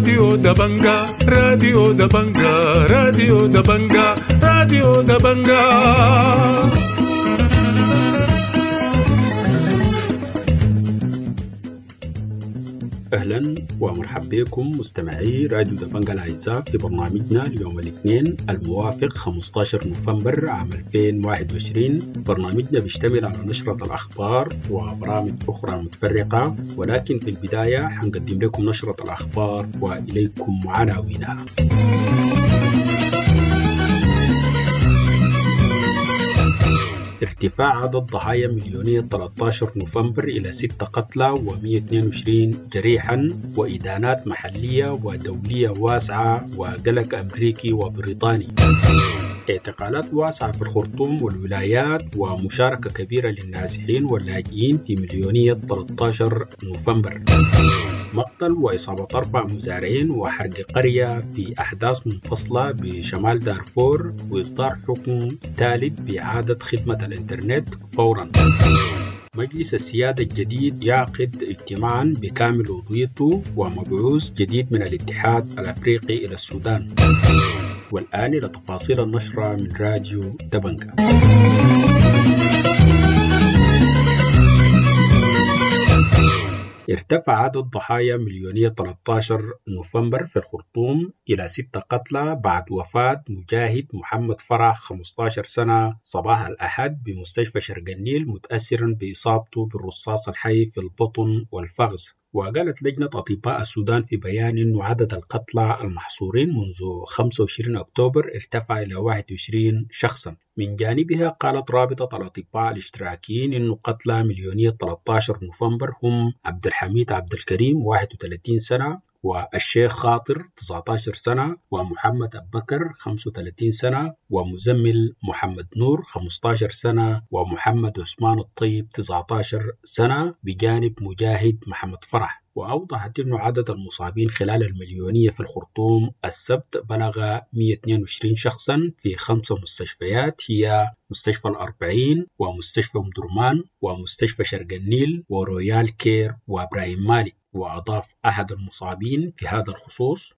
راديو دبنجا راديو دبنجا راديو دبنجا راديو دبنجا. أهلا ومرحبا بكم مستمعي راديو دبنجا الأعزاء في برنامجنا اليوم الاثنين الموافق 15 نوفمبر عام 2021. برنامجنا بيشتمل على نشرة الأخبار وبرامج أخرى متفرقة، ولكن في البداية حنقدم لكم نشرة الأخبار وإليكم عناوينها. ارتفاع عدد ضحايا مليونية 13 نوفمبر إلى 6 قتلى و122 جريحا، وإدانات محلية ودولية واسعة وقلق أمريكي وبريطاني. اعتقالات واسعة في الخرطوم والولايات ومشاركة كبيرة للنازحين واللاجئين في مليونية 13 نوفمبر. مقتل وإصابة 4 مزارعين وحرق قرية في أحداث منفصلة بشمال دارفور، وإصدار حكم ثالث بإعادة خدمة الإنترنت فورا. مجلس السيادة الجديد يعقد اجتماعا بكامل عضويته ومبعوث جديد من الاتحاد الأفريقي إلى السودان. والآن إلى تفاصيل النشرة من راديو دبنجا. ارتفع عدد ضحايا مليونية 13 نوفمبر في الخرطوم إلى 6 قتلى بعد وفاة مجاهد محمد فرح 15 سنة صباح الأحد بمستشفى شرق النيل، متأثرا بإصابته بالرصاص الحي في البطن والفخذ. وقالت لجنة أطباء السودان في بيان أن عدد القتلى المحصورين منذ 25 أكتوبر ارتفع إلى 21 شخصا. من جانبها قالت رابطة الأطباء الاشتراكيين أن قتلى مليونية 13 نوفمبر هم عبد الحميد عبد الكريم 31 سنة، والشيخ خاطر 19 سنة، ومحمد أبو بكر 35 سنة، ومزمل محمد نور 15 سنة، ومحمد عثمان الطيب 19 سنة، بجانب مجاهد محمد فرح. وأوضحت أن عدد المصابين خلال المليونية في الخرطوم السبت بلغ 122 شخصا في 5 مستشفيات، هي مستشفى الأربعين ومستشفى أم درمان ومستشفى شرق النيل ورويال كير وإبراهيم مالك. وأضاف أحد المصابين في هذا الخصوص: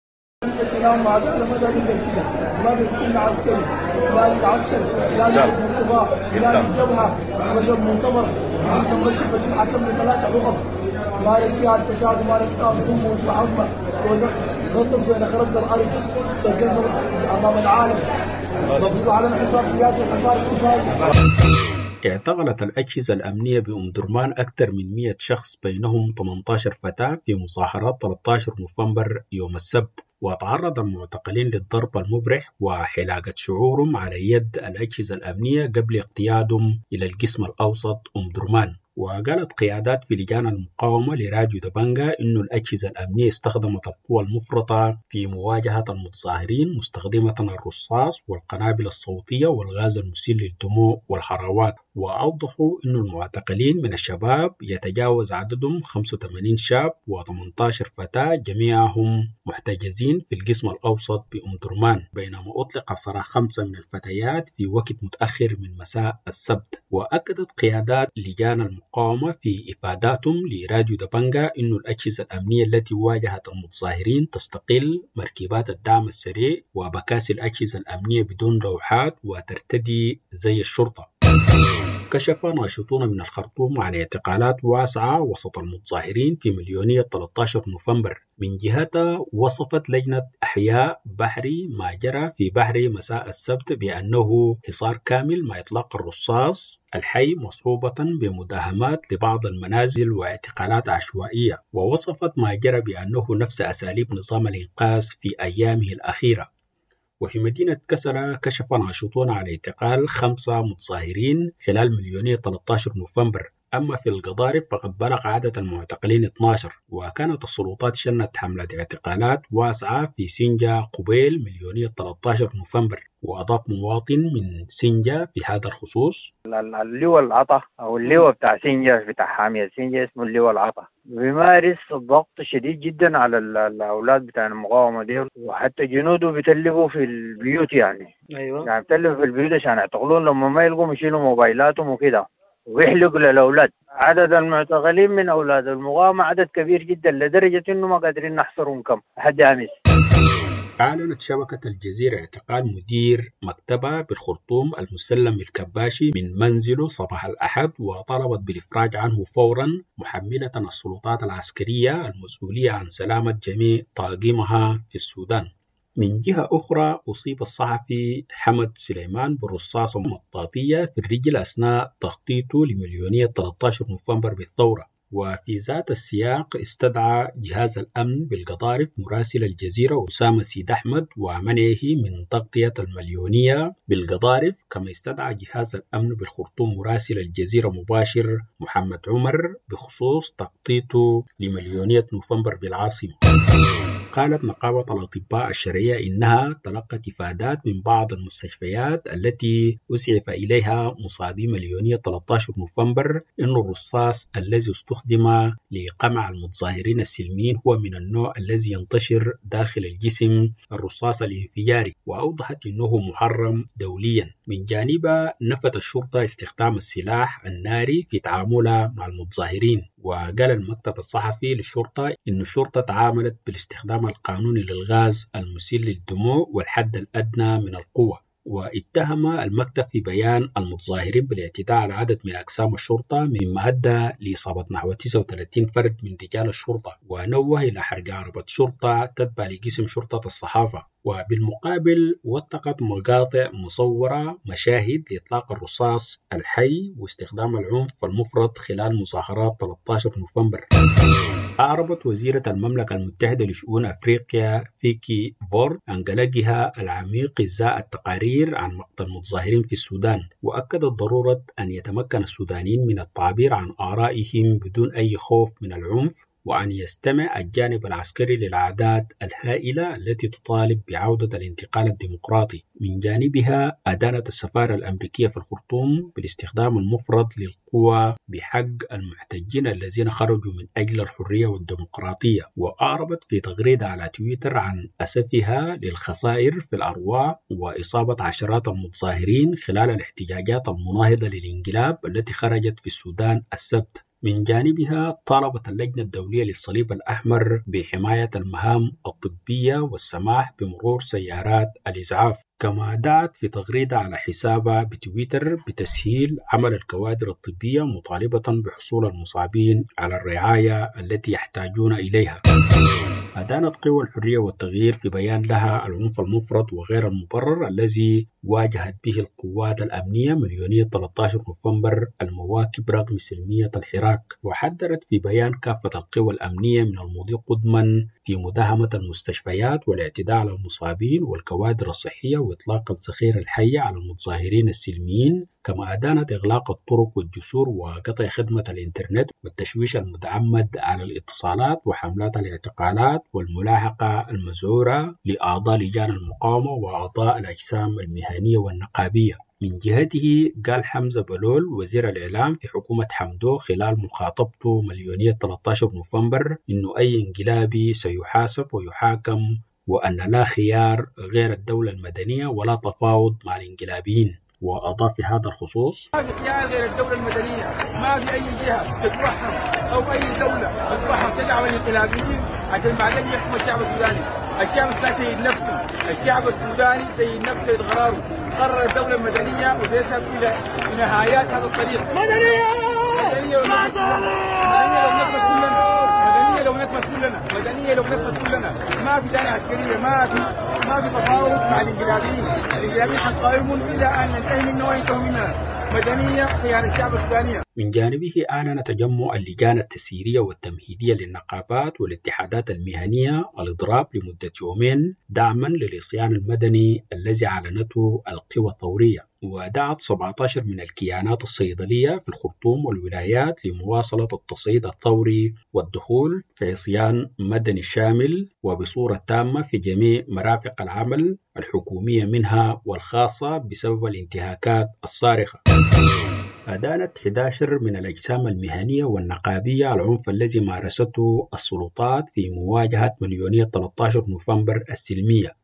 السلام على مدى ما بيكون عسكري لا عسكري لا الانتظار لا الجبهة رجل منتظر جديد نمشي بدي حكمنا 3 حقب مارس فيها الفساد ومارس فيها الصم والتعمى وغطس بين خرب الأرض سجلنا أمام العالم مفروض علينا حصار سياسي وحصار اقتصادي. اعتقلت الأجهزة الأمنية بأم درمان أكثر من 100 شخص، بينهم 18 فتاة في مظاهرات 13 نوفمبر يوم السبت. وتعرض المعتقلين للضرب المبرح وحلاقة شعورهم على يد الأجهزة الأمنية قبل اقتيادهم إلى القسم الأوسط أم درمان. وقالت قيادات في لجان المقاومة لراديو دبنجا إنه الأجهزة الأمنية استخدمت القوى المفرطة في مواجهة المتظاهرين، مستخدمة الرصاص والقنابل الصوتية والغاز المسيل للدموع والحراوات. وأوضحوا إنه المعتقلين من الشباب يتجاوز عددهم 85 شاب و18 فتاة، جميعهم محتجزين في القسم الأوسط بأم درمان، بينما أطلق سراح 5 من الفتيات في وقت متأخر من مساء السبت. وأكدت قيادات لجان المقاومة في إفاداتهم لراديو دبنجا إنه الأجهزة الأمنية التي واجهت المتظاهرين تستقل مركبات الدعم السريع وبكاسي الأجهزة الأمنية بدون لوحات وترتدي زي الشرطة. كشف ناشطون من الخرطوم عن اعتقالات واسعة وسط المتظاهرين في مليونية 13 نوفمبر. من جهتها وصفت لجنة أحياء بحري ما جرى في بحري مساء السبت بأنه حصار كامل مع إطلاق الرصاص الحي مصحوبة بمداهمات لبعض المنازل واعتقالات عشوائية. ووصفت ما جرى بأنه نفس أساليب نظام الإنقاذ في أيامه الأخيرة. وفي مدينة كسلة كشف ناشطون على اعتقال 5 متظاهرين خلال مليونية 13 نوفمبر. أما في القضارب فقد بلغ عدد المعتقلين 12. وكانت السلطات شنت حملة اعتقالات واسعة في سنجا قبيل مليونية 13 نوفمبر. وأضاف مواطن من سنجا في هذا الخصوص: اللواء العطا أو اللواء بتاع سنجا بتاع حامية سنجا اسمه اللواء العطا بيمارس ضغط شديد جدا على الأولاد بتاع المقاومة دي، وحتى جنوده بيتلفوا في البيوت يعني بيتلفوا في البيوت عشان يعتقلون، لما ما يلقوا يشيلوا موبايلاتهم وكده. ويحلقوا للأولاد. عدد المعتقلين من أولاد المقاومة عدد كبير جدا لدرجة إنه ما قادرين نحصرهم كم لحد أمس. أعلنت شبكة الجزيرة اعتقال مدير مكتبها بالخرطوم المسلم الكباشي من منزله صباح الأحد، وطلبت بالإفراج عنه فورا، محملة السلطات العسكرية المسؤولية عن سلامة جميع طاقمها في السودان. من جهة أخرى، أصيب الصحفي حمد سليمان برصاصة مطاطية في الرجل أثناء تخطيطه لمليونية 13 نوفمبر بالثورة. وفي ذات السياق استدعى جهاز الأمن بالقضارف مراسل الجزيرة أسامة سيد أحمد ومنعه من تغطية المليونية بالقضارف، كما استدعى جهاز الأمن بالخرطوم مراسل الجزيرة مباشر محمد عمر بخصوص تغطيته لمليونية نوفمبر بالعاصمة. قالت نقابة الأطباء الشرعية إنها تلقت إفادات من بعض المستشفيات التي أسعف إليها مصابي مليونية 13 نوفمبر إن الرصاص الذي استخدم لقمع المتظاهرين السلميين هو من النوع الذي ينتشر داخل الجسم، الرصاص الانفجاري، وأوضحت إنه محرم دوليا. من جانبها نفت الشرطة استخدام السلاح الناري في تعاملها مع المتظاهرين، وقال المكتب الصحفي للشرطة إن الشرطة تعاملت بالاستخدام القانوني للغاز المسيل للدموع والحد الأدنى من القوة. واتهم المكتب في بيان المتظاهرين بالاعتداء على عدد من أقسام الشرطة مما أدى لإصابة نحو 39 فرد من رجال الشرطة، ونوه إلى حرق عربة شرطة تتبع لقسم شرطة الصحافة. وبالمقابل وثقت مقاطع مصورة مشاهد لإطلاق الرصاص الحي واستخدام العنف المفرط خلال مظاهرات 13 نوفمبر. أعربت وزيرة المملكة المتحدة لشؤون أفريقيا فيكي فورد عن قلقها العميق إزاء التقارير عن مقتل المتظاهرين في السودان، وأكدت ضرورة أن يتمكن السودانيين من التعبير عن آرائهم بدون أي خوف من العنف، وأن يستمع الجانب العسكري للأعداد الهائلة التي تطالب بعودة الانتقال الديمقراطي. من جانبها أدانت السفارة الأمريكية في الخرطوم بالاستخدام المفرط للقوى بحق المحتجين الذين خرجوا من أجل الحرية والديمقراطية. وأعربت في تغريدة على تويتر عن أسفها للخسائر في الأرواح وإصابة عشرات المتظاهرين خلال الاحتجاجات المناهضة للانقلاب التي خرجت في السودان السبت. من جانبها طالبت اللجنة الدولية للصليب الأحمر بحماية المهام الطبية والسماح بمرور سيارات الإسعاف، كما دعت في تغريدة على حسابها بتويتر بتسهيل عمل الكوادر الطبية مطالبة بحصول المصابين على الرعاية التي يحتاجون إليها. أدانت قوى الحرية والتغيير في بيان لها العنف المفرط وغير المبرر الذي واجهت به القوات الأمنية مليونية 13 نوفمبر المواكب رغم سلمية الحراك، وحذرت في بيان كافة القوى الأمنية من المضي قدما في مداهمة المستشفيات والاعتداء على المصابين والكوادر الصحية وإطلاق الذخيرة الحية على المتظاهرين السلميين، كما أدانت إغلاق الطرق والجسور وقطع خدمة الإنترنت والتشويش المتعمد على الاتصالات وحملات الاعتقالات والملاحقة المزعورة لأعضاء لجان المقاومة وأعضاء الأجسام المهنية والنقابية. من جهته قال حمزة بلول وزير الإعلام في حكومة حمدو خلال مخاطبته مليونية 13 نوفمبر إنه أي انقلابي سيحاسب ويحاكم، وأن لا خيار غير الدولة المدنية ولا تفاوض مع الانقلابيين. وأضاف في هذا الخصوص: ما في خيار غير الدولة المدنية، ما في أي جهة تتوحد أو أي دولة تتوحد تدعم الانقلابيين عشان بعدين يحكم الشعب السوداني. الشعب السوداني سيد نفسه، الشعب السوداني سيد نفسه، سيد قراره. قرر الدولة المدنية وسيذهب إلى نهايات هذا الطريق. مدنية لو نكمت كلنا، مدنية لو نكمت كلنا، ما في داعي عسكرية، ما في تفاوض مع الانقلابيين. الانقلابيين حنقاومهم إلى أن ننتهي منه وينتهوا منها. مدنية خيار الشعب السوداني. من جانبه أعلن تجمع اللجان التسييرية والتمهيدية للنقابات والاتحادات المهنية الإضراب لمدة يومين دعما للإصيان المدني الذي أعلنته القوى الثورية، ودعت 17 من الكيانات الصيدلية في الخرطوم والولايات لمواصلة التصعيد الثوري والدخول في عصيان مدني شامل وبصورة تامة في جميع مرافق العمل الحكومية منها والخاصة بسبب الانتهاكات الصارخة. أدانت 11 من الأجسام المهنية والنقابية العنف الذي مارسته السلطات في مواجهة مليونية 13 نوفمبر السلمية،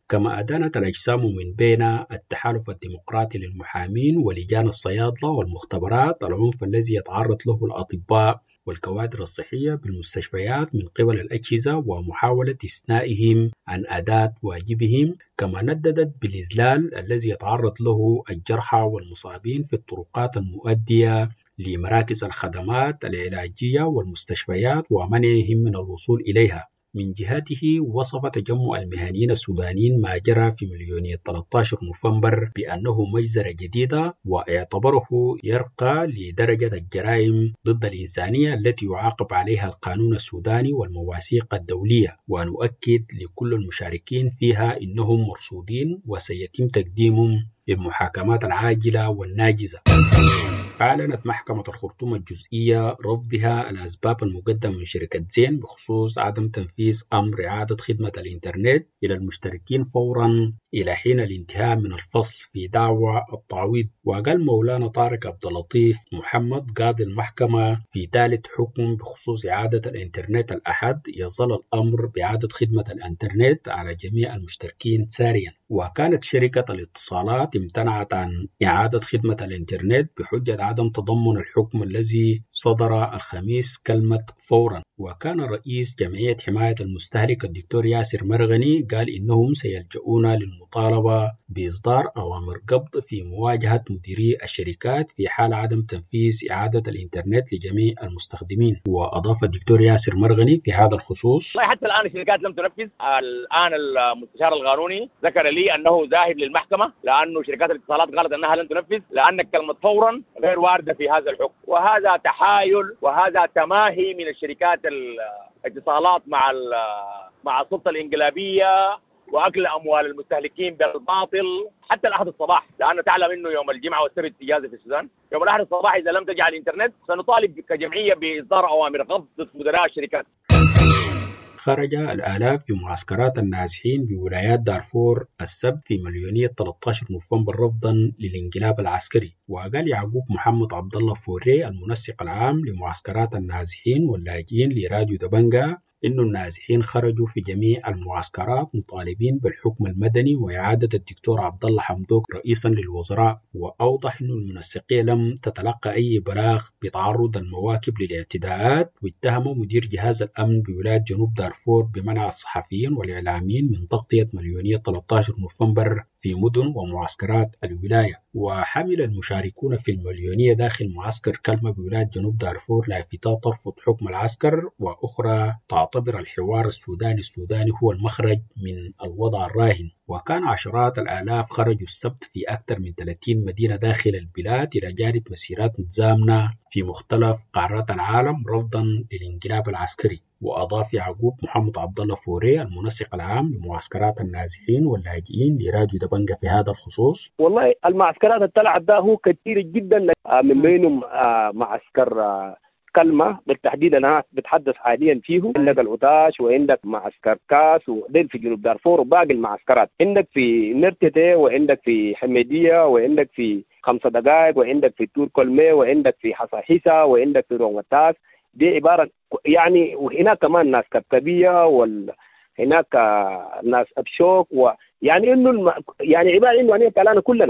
كما أدانت الأجسام من بين التحالف الديمقراطي للمحامين ولجان الصيادلة والمختبرات العنف الذي يتعرض له الأطباء والكوادر الصحية بالمستشفيات من قبل الأجهزة ومحاولة استثنائهم عن أداء واجبهم، كما نددت بالإذلال الذي يتعرض له الجرحى والمصابين في الطرقات المؤدية لمراكز الخدمات العلاجية والمستشفيات ومنعهم من الوصول إليها. من جهته وصف تجمع المهنيين السودانيين ما جرى في مليونية 13 نوفمبر بأنه مجزرة جديدة، واعتبره يرقى لدرجة الجرائم ضد الإنسانية التي يعاقب عليها القانون السوداني والمواثيق الدولية، ونؤكد لكل المشاركين فيها إنهم مرصودين وسيتم تقديمهم للمحاكمات العاجلة والناجزة. أعلنت محكمة الخرطوم الجزئية رفضها الأسباب المقدمة من شركة زين بخصوص عدم تنفيذ أمر إعادة خدمة الإنترنت إلى المشتركين فورا إلى حين الانتهاء من الفصل في دعوى التعويض. وقال مولانا طارق عبد اللطيف محمد قاضي المحكمة في ثالث حكم بخصوص إعادة الإنترنت الأحد يظل الأمر بإعادة خدمة الإنترنت على جميع المشتركين ساريا. وكانت شركة الاتصالات امتنعت عن إعادة خدمة الإنترنت بحجة عدم تضمن الحكم الذي صدر الخميس كلمة فورا. وكان رئيس جمعية حماية المستهلك الدكتور ياسر مرغني قال إنهم سيلجؤون للمطالبة بإصدار أوامر قبض في مواجهة مديري الشركات في حال عدم تنفيذ إعادة الإنترنت لجميع المستخدمين. وأضاف الدكتور ياسر مرغني في هذا الخصوص: حتى الآن الشركات لم تنفذ. الآن المستشار القانوني ذكر لي أنه ذاهب للمحكمة لأنه شركات الاتصالات قالت أنها لن تنفذ لأن كلمة فورا غير واردة في هذا الحكم، وهذا تحايل وهذا تماهي من الشركات الاتصالات مع السلطة الإنقلابية وأكل أموال المستهلكين بالباطل حتى الأحد الصباح، لأن تعلم أنه يوم الجمعة والسبت إجازة في السودان. يوم الأحد الصباح إذا لم تجعل الإنترنت سنطالب كجمعية بإصدار أوامر قبض ضد مدراء الشركات. خرج الآلاف في معسكرات النازحين بولايات دارفور السبت في مليونية 13 نوفمبر رفضا للانقلاب العسكري. وقال يعقوب محمد عبد الله فوري المنسق العام لمعسكرات النازحين واللاجئين لراديو دبنجا إنه النازحين خرجوا في جميع المعسكرات مطالبين بالحكم المدني وإعادة الدكتور عبد الله حمدوك رئيسا للوزراء. وأوضح إنه المنسقية لم تتلقى أي بلاغ بتعرض المواكب للاعتداءات، واتهم مدير جهاز الأمن بولاية جنوب دارفور بمنع الصحفيين والإعلاميين من تغطية مليونية 13 نوفمبر في مدن ومعسكرات الولاية. وحمل المشاركون في المليونية داخل معسكر كلمة بولاية جنوب دارفور لافتات ترفض حكم العسكر، وأخرى تعتبر الحوار السوداني هو المخرج من الوضع الراهن. وكان عشرات الآلاف خرجوا السبت في أكثر من 30 مدينة داخل البلاد إلى جانب مسيرات متزامنة في مختلف قارات العالم رفضا للانقلاب العسكري. وأضاف يعقوب محمد عبد الله فوري المنسق العام لمعسكرات النازحين واللاجئين لراديو دبنجا في هذا الخصوص: والله المعسكرات الطلعت ده هو كثير جدا، من بينهم معسكر كلمة بالتحديد أنا بتحدث حاليا فيه. عندك العطاش وعندك معسكر كاس وديل في جنوب دارفور وباقي المعسكرات، عندك في نرتتي وعندك في حميدية وعندك في 5 دقائق وعندك في تور كولمي وعندك في حصاحيسة وعندك في رونغتاس. دي عبارة يعني، وهناك كمان ناس كبكبية وهناك ناس أبشوك، ويعني إنه يعني عبارة إنه أنا كلامنا كلنا.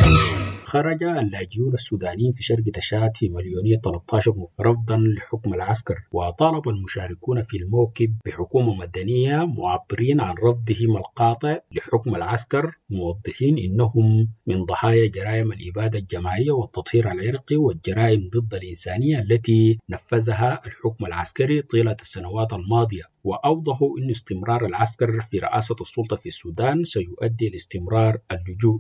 خرج اللاجئون السودانيين في شرق تشاد في مليونية 13 رفضا لحكم العسكر. وطالب المشاركون في الموكب بحكومة مدنية معبرين عن رفضهم القاطع لحكم العسكر، موضحين إنهم من ضحايا جرائم الإبادة الجماعية والتطهير العرقي والجرائم ضد الإنسانية التي نفذها الحكم العسكري طيلة السنوات الماضية. وأوضحوا أن استمرار العسكر في رئاسة السلطة في السودان سيؤدي لاستمرار اللجوء.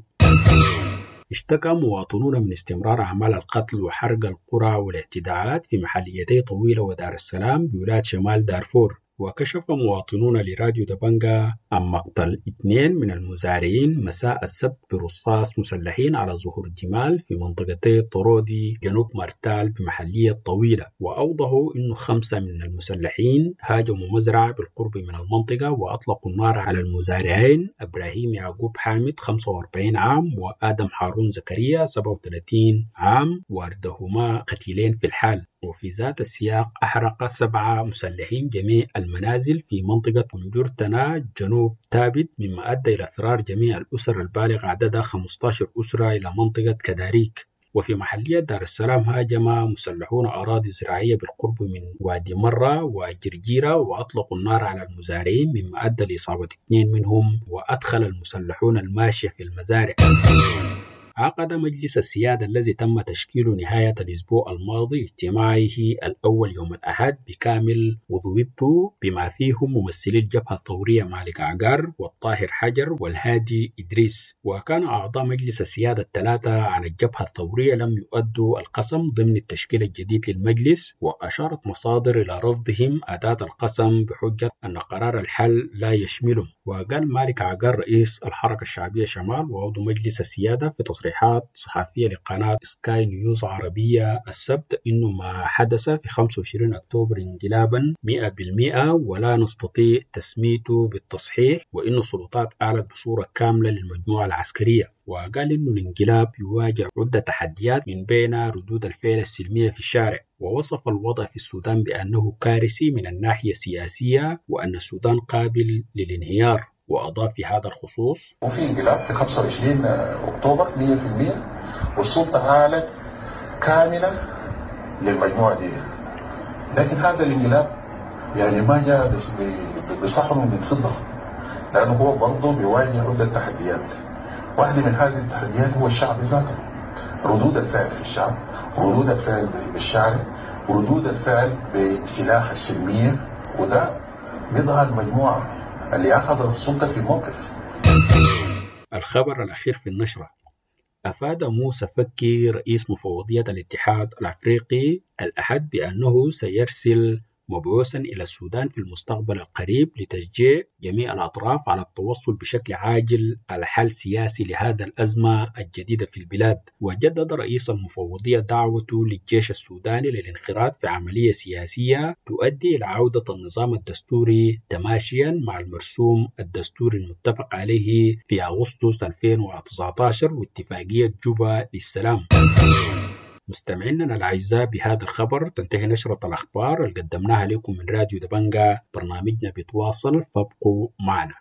اشتكى مواطنون من استمرار أعمال القتل وحرق القرى والاعتداءات في محليتي طويلة ودار السلام بولاية شمال دارفور. وكشف مواطنون لراديو دبنجا عن مقتل 2 من المزارعين مساء السبت برصاص مسلحين على ظهور جمال في منطقتي طرودي جنوب مرتال بمحلية طويلة. وأوضحوا أن 5 من المسلحين هاجموا مزرعة بالقرب من المنطقة وأطلقوا النار على المزارعين إبراهيم يعقوب حامد 45 عام وآدم هارون زكريا 37 عام، واردهما قتيلين في الحال. وفي ذات السياق أحرق 7 مسلحين جميع المنازل في منطقة كنجرتنا جنوب تابد، مما أدى إلى فرار جميع الأسر البالغ عددها 15 أسرة إلى منطقة كداريك. وفي محلية دار السلام هاجم مسلحون أراضي زراعية بالقرب من وادي مرة وجرجيرة وأطلقوا النار على المزارعين، مما أدى لإصابة 2 منهم، وأدخل المسلحون الماشية في المزارع. عقد مجلس السيادة الذي تم تشكيله نهاية الأسبوع الماضي اجتماعه الأول يوم الأحد بكامل عضويته، بما فيهم ممثلي الجبهة الثورية مالك عقار والطاهر حجر والهادي إدريس. وكان أعضاء مجلس السيادة الثلاثة عن الجبهة الثورية لم يؤدوا القسم ضمن التشكيل الجديد للمجلس، وأشارت مصادر إلى رفضهم أداة القسم بحجة أن قرار الحل لا يشملهم. وقال مالك عقار رئيس الحركة الشعبية شمال وعضو مجلس السيادة في تصريحات صحفية لقناة سكاي نيوز عربية السبت إنه ما حدث في 25 أكتوبر انقلابا 100% ولا نستطيع تسميته بالتصحيح، وإنه السلطات آلت بصورة كاملة للمجموعة العسكرية. وقال إنه الانقلاب يواجه عدة تحديات من بين ردود الفعل السلمية في الشارع، ووصف الوضع في السودان بأنه كارثي من الناحية السياسية وأن السودان قابل للانهيار. وأضاف في هذا الخصوص: وفي انقلاب في 25 أكتوبر 100%، والسلطة آلت كاملة للمجموعة دي، لكن هذا الانقلاب يعني ما جاء بصحن من فضة، لأنه هو برضه بيواجه عدة تحديات. واحدة من هذه التحديات هو الشعب ذاته، ردود الفعل في الشعب، ردود الفعل بالشارع، وردود الفعل بسلاح السلمية، وده بيظهر مجموعة اللي أخذ السلطة في موقف. الخبر الأخير في النشرة: أفاد موسى فكي رئيس مفوضية الاتحاد الأفريقي الأحد بأنه سيرسل مبعوثا إلى السودان في المستقبل القريب لتشجيع جميع الأطراف على التوصل بشكل عاجل على حل سياسي لهذا الأزمة الجديدة في البلاد. وجدد رئيس المفوضية دعوته للجيش السوداني للانخراط في عملية سياسية تؤدي إلى عودة النظام الدستوري تماشيا مع المرسوم الدستوري المتفق عليه في أغسطس 2019 واتفاقية جوبا للسلام. مستمعينا الأعزاء، بهذا الخبر تنتهي نشرة الأخبار اللي قدمناها لكم من راديو دبنجا. برنامجنا بيتواصل، فابقوا معنا.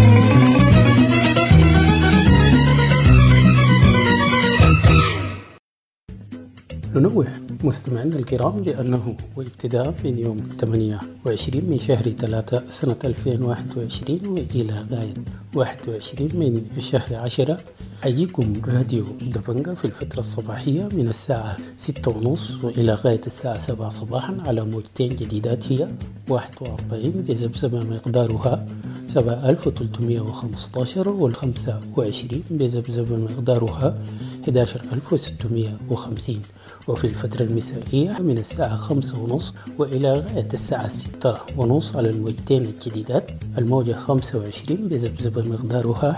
ننوه مستمعينا الكرام بأنه وابتداء من يوم 28 من شهر 3 سنة 2021 وإلى غاية 21 من شهر 10 حييكم راديو دبنجا في الفترة الصباحية من الساعة 6:30 وإلى غاية الساعة 7 صباحا على موجتين جديدات هي 41 بذبذبة مقدارها 7315 وال25 بذبذبة مقدارها 11650. وفي الفترة المسائية من الساعة 5:30 وإلى غاية الساعة 6:30 على الموجتين الجديدات الموجة 25 بذبذبة مقدارها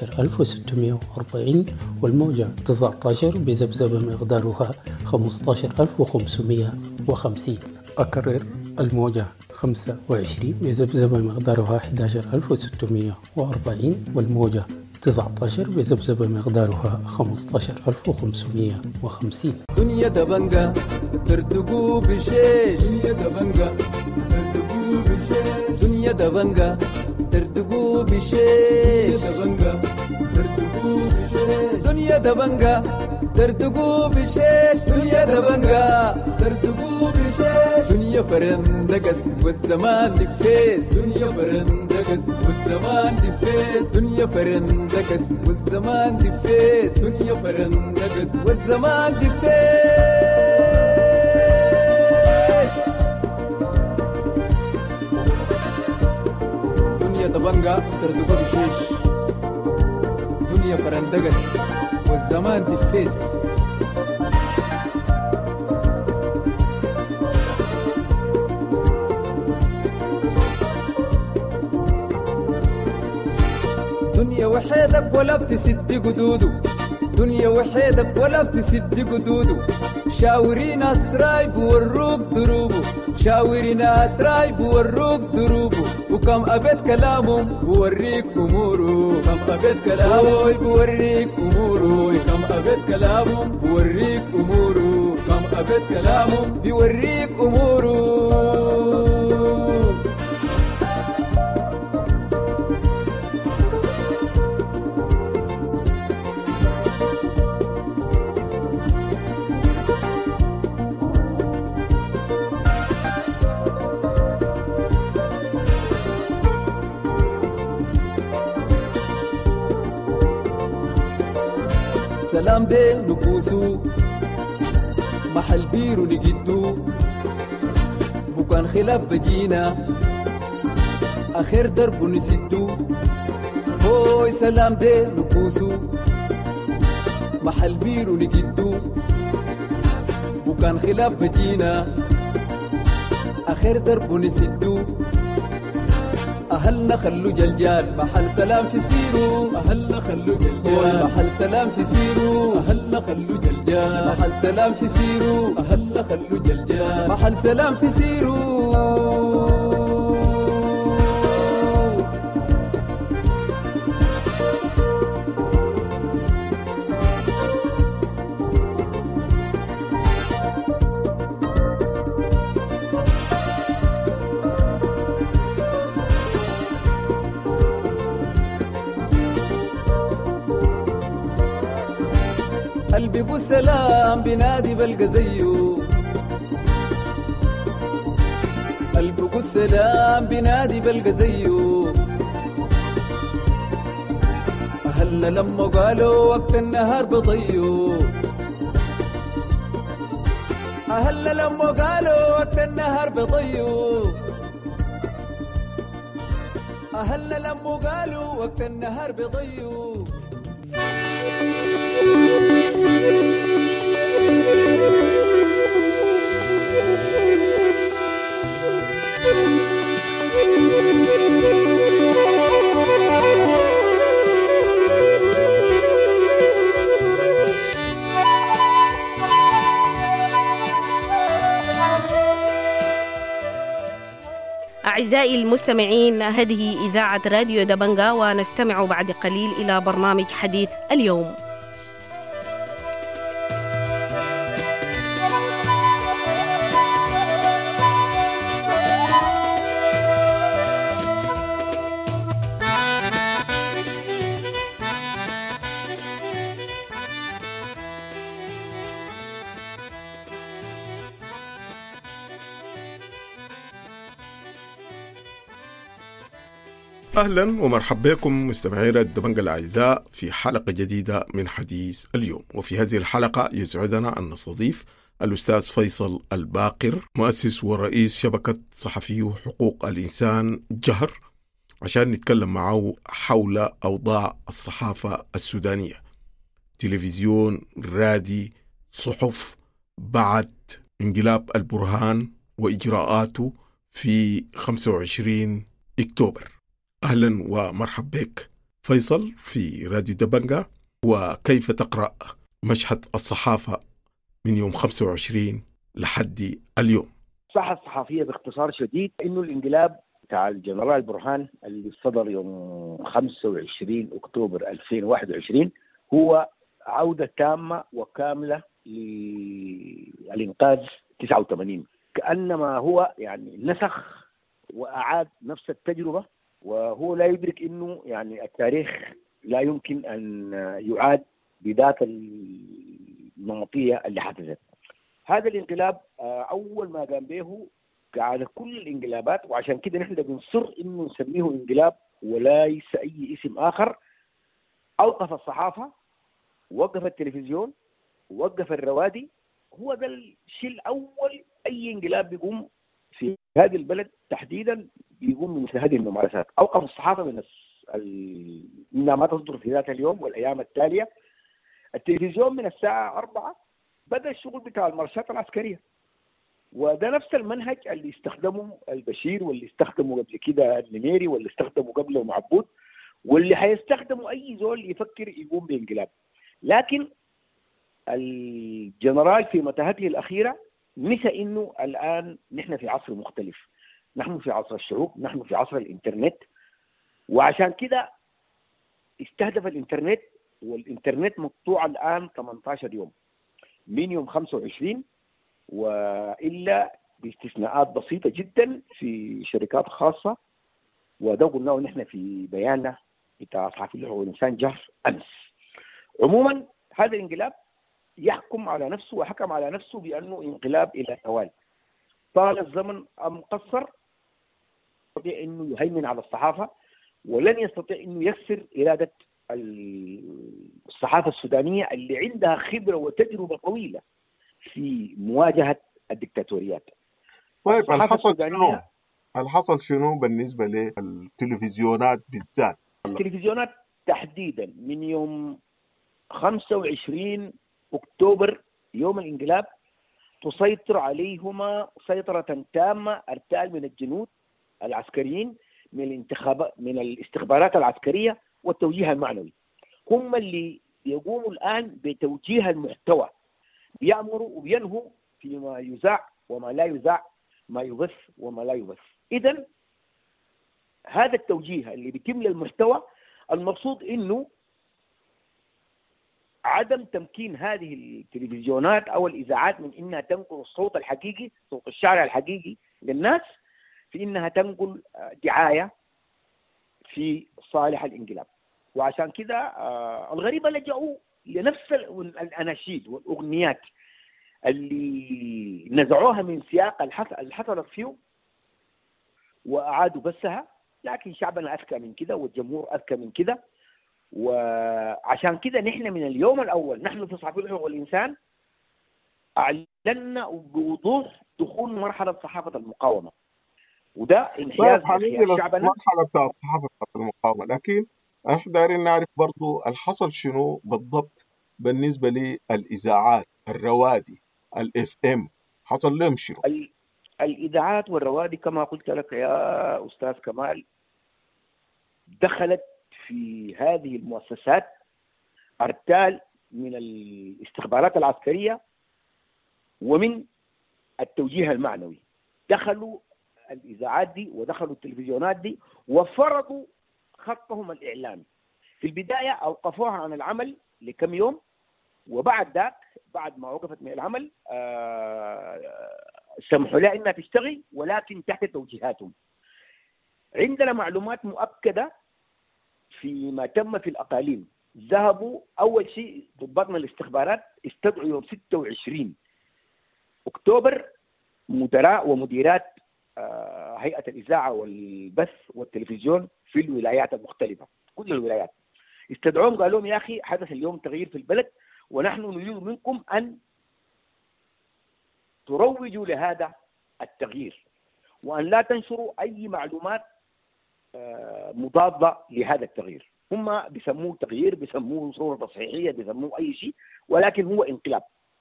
11640 والموجة 19 بذبذبة مقدارها 15550. أكرر: الموجة 25 بذبذبة مقدارها 11640 والموجة 19 بذبذبة مقدارها 15550. دنيا دبنجا ترتقو بشيش، دنيا دبنجا ترتقو بشيش، دنيا دبنجا ترتقو بشيش، دنيا دبنجا ترتقو بشيش، دنيا دبنجا ترتقو بشيش، دنيا فرندقس والزمان دفيس، دنيا فرندقس والزمان دفيس، دنيا فرندقس والزمان دفيس، دنيا فرندقس والزمان دفيس. دنيا دبنجا ترتقو بشيش، دنيا فرندقس والزمان دفيس. دنيا وحيدك ولا بتسد قدودو، دنيا وحيدك ولا بتسد قدودو، شاوري ناس راي بوروك دروبو، شاوري ناس راي بوروك دروبو، وكم أبد كلامهم بوريك أمورو، كم أبد كلامهم بوريك أمورو، كم أبد كلامهم بوريك أمورو، كم أبد كلامه بيوريك أموره. سلام دي نكوسو محل بيرو نجدو بكان خلاف بجينا آخر درب نسدو. هوي سلام دي نكوسو محل بيرو نجدو بكان خلاف بجينا آخر درب نسدو. أهلنا خلو جلجال محل سلام في سيرو. أهلنا خلو جلجال محل سلام في سيرو. أهلنا خلو جلجال محل سلام في سيرو. أهلنا خلو جلجال محل سلام في سيرو. قلبي قول سلام بنادي بلقى زيه. قلبي قول سلام بنادي بلقى زيه. أهلنا لما قالوا وقت النهار بضيو. أهلنا لما قالوا وقت النهار بضيو. أهلنا لما قالوا وقت النهار بضيو. أعزائي المستمعين، هذه إذاعة راديو دبنجا، ونستمع بعد قليل إلى برنامج حديث اليوم. أهلا ومرحبا بكم مستمعي راديو دبنجا الأعزاء في حلقة جديدة من حديث اليوم. وفي هذه الحلقة يسعدنا أن نستضيف الأستاذ فيصل الباقر، مؤسس ورئيس شبكة صحفي حقوق الإنسان جهر، عشان نتكلم معه حول أوضاع الصحافة السودانية، تلفزيون، رادي، صحف، بعد انقلاب البرهان وإجراءاته في 25 أكتوبر. أهلا ومرحبا بك فيصل في راديو دبنجا، وكيف تقرأ مشهد الصحافة من يوم 25 لحد اليوم؟ الصحة الصحفية باختصار شديد إنه الانقلاب بتاع الجنرال برهان اللي صدر يوم 25 أكتوبر 2021 هو عودة تامة وكاملة للإنقاذ 89، كأنما هو يعني نسخ وأعاد نفس التجربة، وهو لا يدرك إنه يعني التاريخ لا يمكن أن يعاد بذات النمطية اللي حدثت. هذا الانقلاب أول ما قام به كعادة كل الانقلابات، وعشان كده نحن بنصر إنه نسميه انقلاب وليس أي اسم آخر، أوقف الصحافة، وقف التلفزيون، وقف الروادي. هو ده الشيء الأول أي انقلاب بيقوم في هذه البلد تحديدا بيقوم من مثل هذه الممارسات. أوقف الصحافة من إنها ما تصدر في ذات اليوم والأيام التالية. التلفزيون من الساعة 4 بدأ الشغل بتاع المارشات العسكرية، وده نفس المنهج اللي استخدمه البشير، واللي استخدمه قبل كده النميري، واللي استخدمه قبله معبود، واللي هيستخدمه أي زول يفكر يقوم بانقلاب. لكن الجنرال في متاهته الأخيرة نسى إنه الآن نحن في عصر مختلف، نحن في عصر الشعوب، نحن في عصر الإنترنت. وعشان كده استهدف الإنترنت، والإنترنت مقطوع الآن 18 يوم من يوم 25 وإلا باستثناءات بسيطة جدا في شركات خاصة، وده قلناه نحن في بياننا بتاع صحفي الحقوق الإنسان جهر أمس. عموما هذا الانقلاب يحكم على نفسه وحكم على نفسه بأنه انقلاب إلى زوال. طال الزمن أم قصر، يستطيع أنه يهيمن على الصحافة، ولن يستطيع أنه يكسر إرادة الصحافة السودانية اللي عندها خبرة وتجربة طويلة في مواجهة الدكتاتوريات. طيب الحصل شنو بالنسبة للتلفزيونات بالذات؟ التلفزيونات تحديدا من يوم 25 أكتوبر يوم الانقلاب تسيطر عليهما سيطرة تامة أرتال من الجنود العسكريين من الاستخبارات العسكرية والتوجيه المعنوي. هم اللي يقوموا الآن بتوجيه المحتوى، بيأمروا وبينهوا فيما يذاع وما لا يذاع، ما يبث وما لا يبث. إذن هذا التوجيه اللي بيتم للمحتوى المقصود إنه عدم تمكين هذه التلفزيونات أو الإذاعات من إنها تنقل الصوت الحقيقي، صوت الشارع الحقيقي للناس، في إنها تنقل دعاية في صالح الانقلاب. وعشان كده الغريبة لجأوا لنفس الأناشيد والأغنيات اللي نزعوها من سياق الحصلت فيه وأعادوا بثها، لكن شعبنا أذكى من كده والجمهور أذكى من كده. وعشان كده نحن من اليوم الأول نحن في صحافة الحقوق والإنسان أعلنا بوضوح دخول مرحلة صحافة المقاومة، وده انحياز شعبنا. مرحلة بتاعت صحافة المقاومة، لكن احنا دايرين نعرف برضو الحصل شنو بالضبط بالنسبة للإذاعات الروادي FM، حصل لهم شنو؟ الإذاعات والروادي كما قلت لك يا أستاذ كمال دخلت في هذه المؤسسات أرتال من الاستخبارات العسكرية ومن التوجيه المعنوي. دخلوا الإذاعات دي ودخلوا التلفزيونات دي وفرضوا خطهم الإعلامي. في البداية أوقفوها عن العمل لكم يوم، وبعد ذاك بعد ما وقفت من العمل سمحوا لها إنها تشتغل ولكن تحت توجيهاتهم. عندنا معلومات مؤكدة فيما تم في الأقاليم. ذهبوا أول شيء ضباط من الاستخبارات استدعوا يوم 26 أكتوبر مدراء ومديرات هيئة الإذاعة والبث والتلفزيون في الولايات المختلفة، كل الولايات استدعوهم قالوا لهم يا أخي حدث اليوم تغيير في البلد ونحن نريد منكم أن تروجوا لهذا التغيير وأن لا تنشروا أي معلومات مضادة لهذا التغيير. هم بيسموه تغيير، بيسموه صورة تصحيحية، بيسموه أي شيء، ولكن هو انقلاب.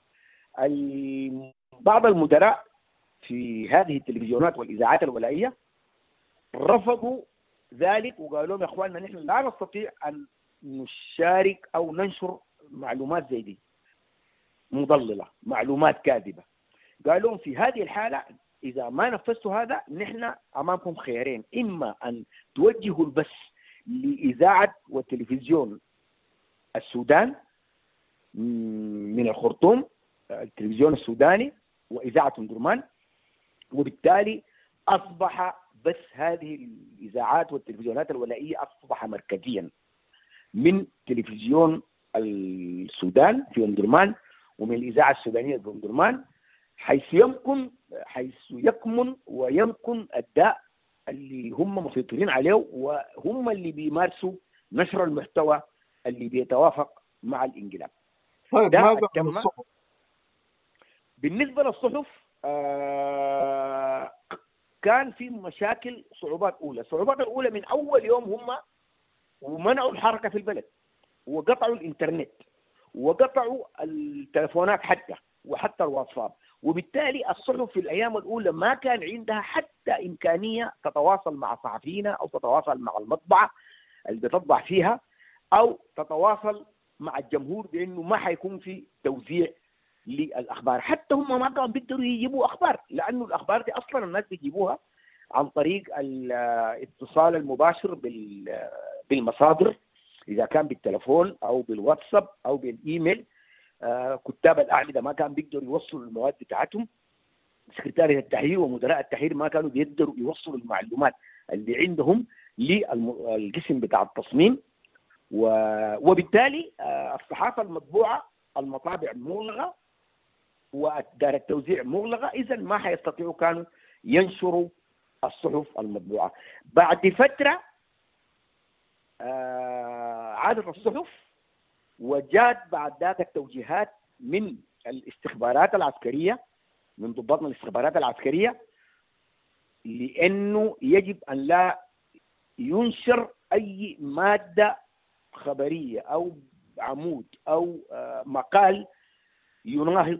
بعض المدراء في هذه التلفزيونات والإذاعات الولائية رفضوا ذلك وقالوا لهم يا أخواننا نحن لا نستطيع أن نشارك أو ننشر معلومات زي دي مضللة، معلومات كاذبة. قالوا لهم في هذه الحالة إذا ما نفذتوا هذا نحن أمامكم خيارين، إما أن توجهوا البث لإذاعة والتلفزيون السودان من الخرطوم، التلفزيون السوداني وإذاعة درمان، وبالتالي أصبح بث هذه الإذاعات والتلفزيونات الولائية أصبح مركزيا من تلفزيون السودان في درمان ومن الإذاعة السودانية في درمان، حيث يكمن ويمكن الداء اللي هم مسيطرين عليه وهم اللي بيمارسوا نشر المحتوى اللي بيتوافق مع الانقلاب. طيب ماذا عن الصحف؟ بالنسبة للصحف كان في مشاكل، صعوبات أولى. الصعوبات الأولى من أول يوم هم ومنعوا الحركة في البلد وقطعوا الإنترنت وقطعوا التلفونات وحتى الواتساب، وبالتالي الصحف في الأيام الأولى ما كان عندها حتى إمكانية تتواصل مع صحفينا أو تتواصل مع المطبعة اللي بتطبع فيها أو تتواصل مع الجمهور بأنه ما حيكون في توزيع للأخبار. حتى هم ما كانوا بيقدروا يجيبوا أخبار، لأنه الأخبار دي أصلا الناس بيجيبوها عن طريق الاتصال المباشر بالمصادر، إذا كان بالتلفون أو بالواتساب أو بالإيميل. كتاب الأعمدة ما كان بيقدروا يوصلوا المواد بتاعتهم، سكرتارية التحرير ومدراء التحرير ما كانوا بيقدروا يوصلوا المعلومات اللي عندهم للقسم بتاع التصميم، وبالتالي الصحافة المطبوعة المطابع مغلقة ودار التوزيع مغلقة، إذن ما حيستطيعوا كانوا ينشروا الصحف المطبوعة. بعد فترة عادت الصحف، وجاءت بعد ذلك التوجيهات من الاستخبارات العسكرية، من ضباطنا الاستخبارات العسكرية، لأنه يجب أن لا ينشر أي مادة خبرية أو عمود أو مقال يناهض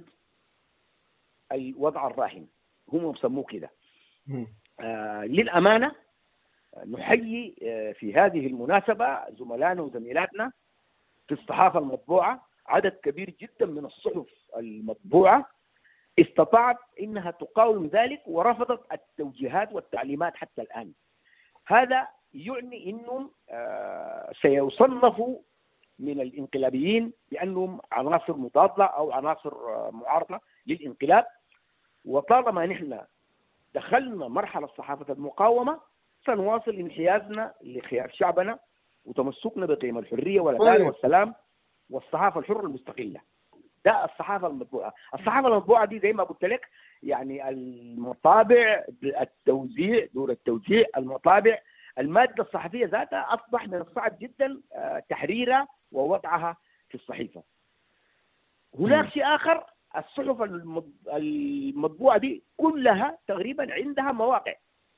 الوضع الراهن، هم يسموه كده. للأمانة نحيي في هذه المناسبة زملائنا وزميلاتنا في الصحافة المطبوعة، عدد كبير جدا من الصحف المطبوعة استطاعت إنها تقاوم ذلك ورفضت التوجيهات والتعليمات حتى الآن. هذا يعني إنهم سيصنفوا من الانقلابيين بأنهم عناصر مضادة أو عناصر معارضة للانقلاب، وطالما نحن دخلنا مرحلة صحافة المقاومة سنواصل انحيازنا لخيار شعبنا وتمسكنا بقيم الحرية والعدالة والسلام والصحافة الحرة المستقلة. ده الصحافة المطبوعة. الصحافة المطبوعة دي زي ما قلت لك يعني المطابع، التوزيع، دور التوزيع، المطابع، المادة الصحفية ذاتها أصبح من الصعب جدا تحريرها ووضعها في الصحيفة. هناك شيء آخر، الصحف المطبوعة دي كلها تقريبا عندها مواقع،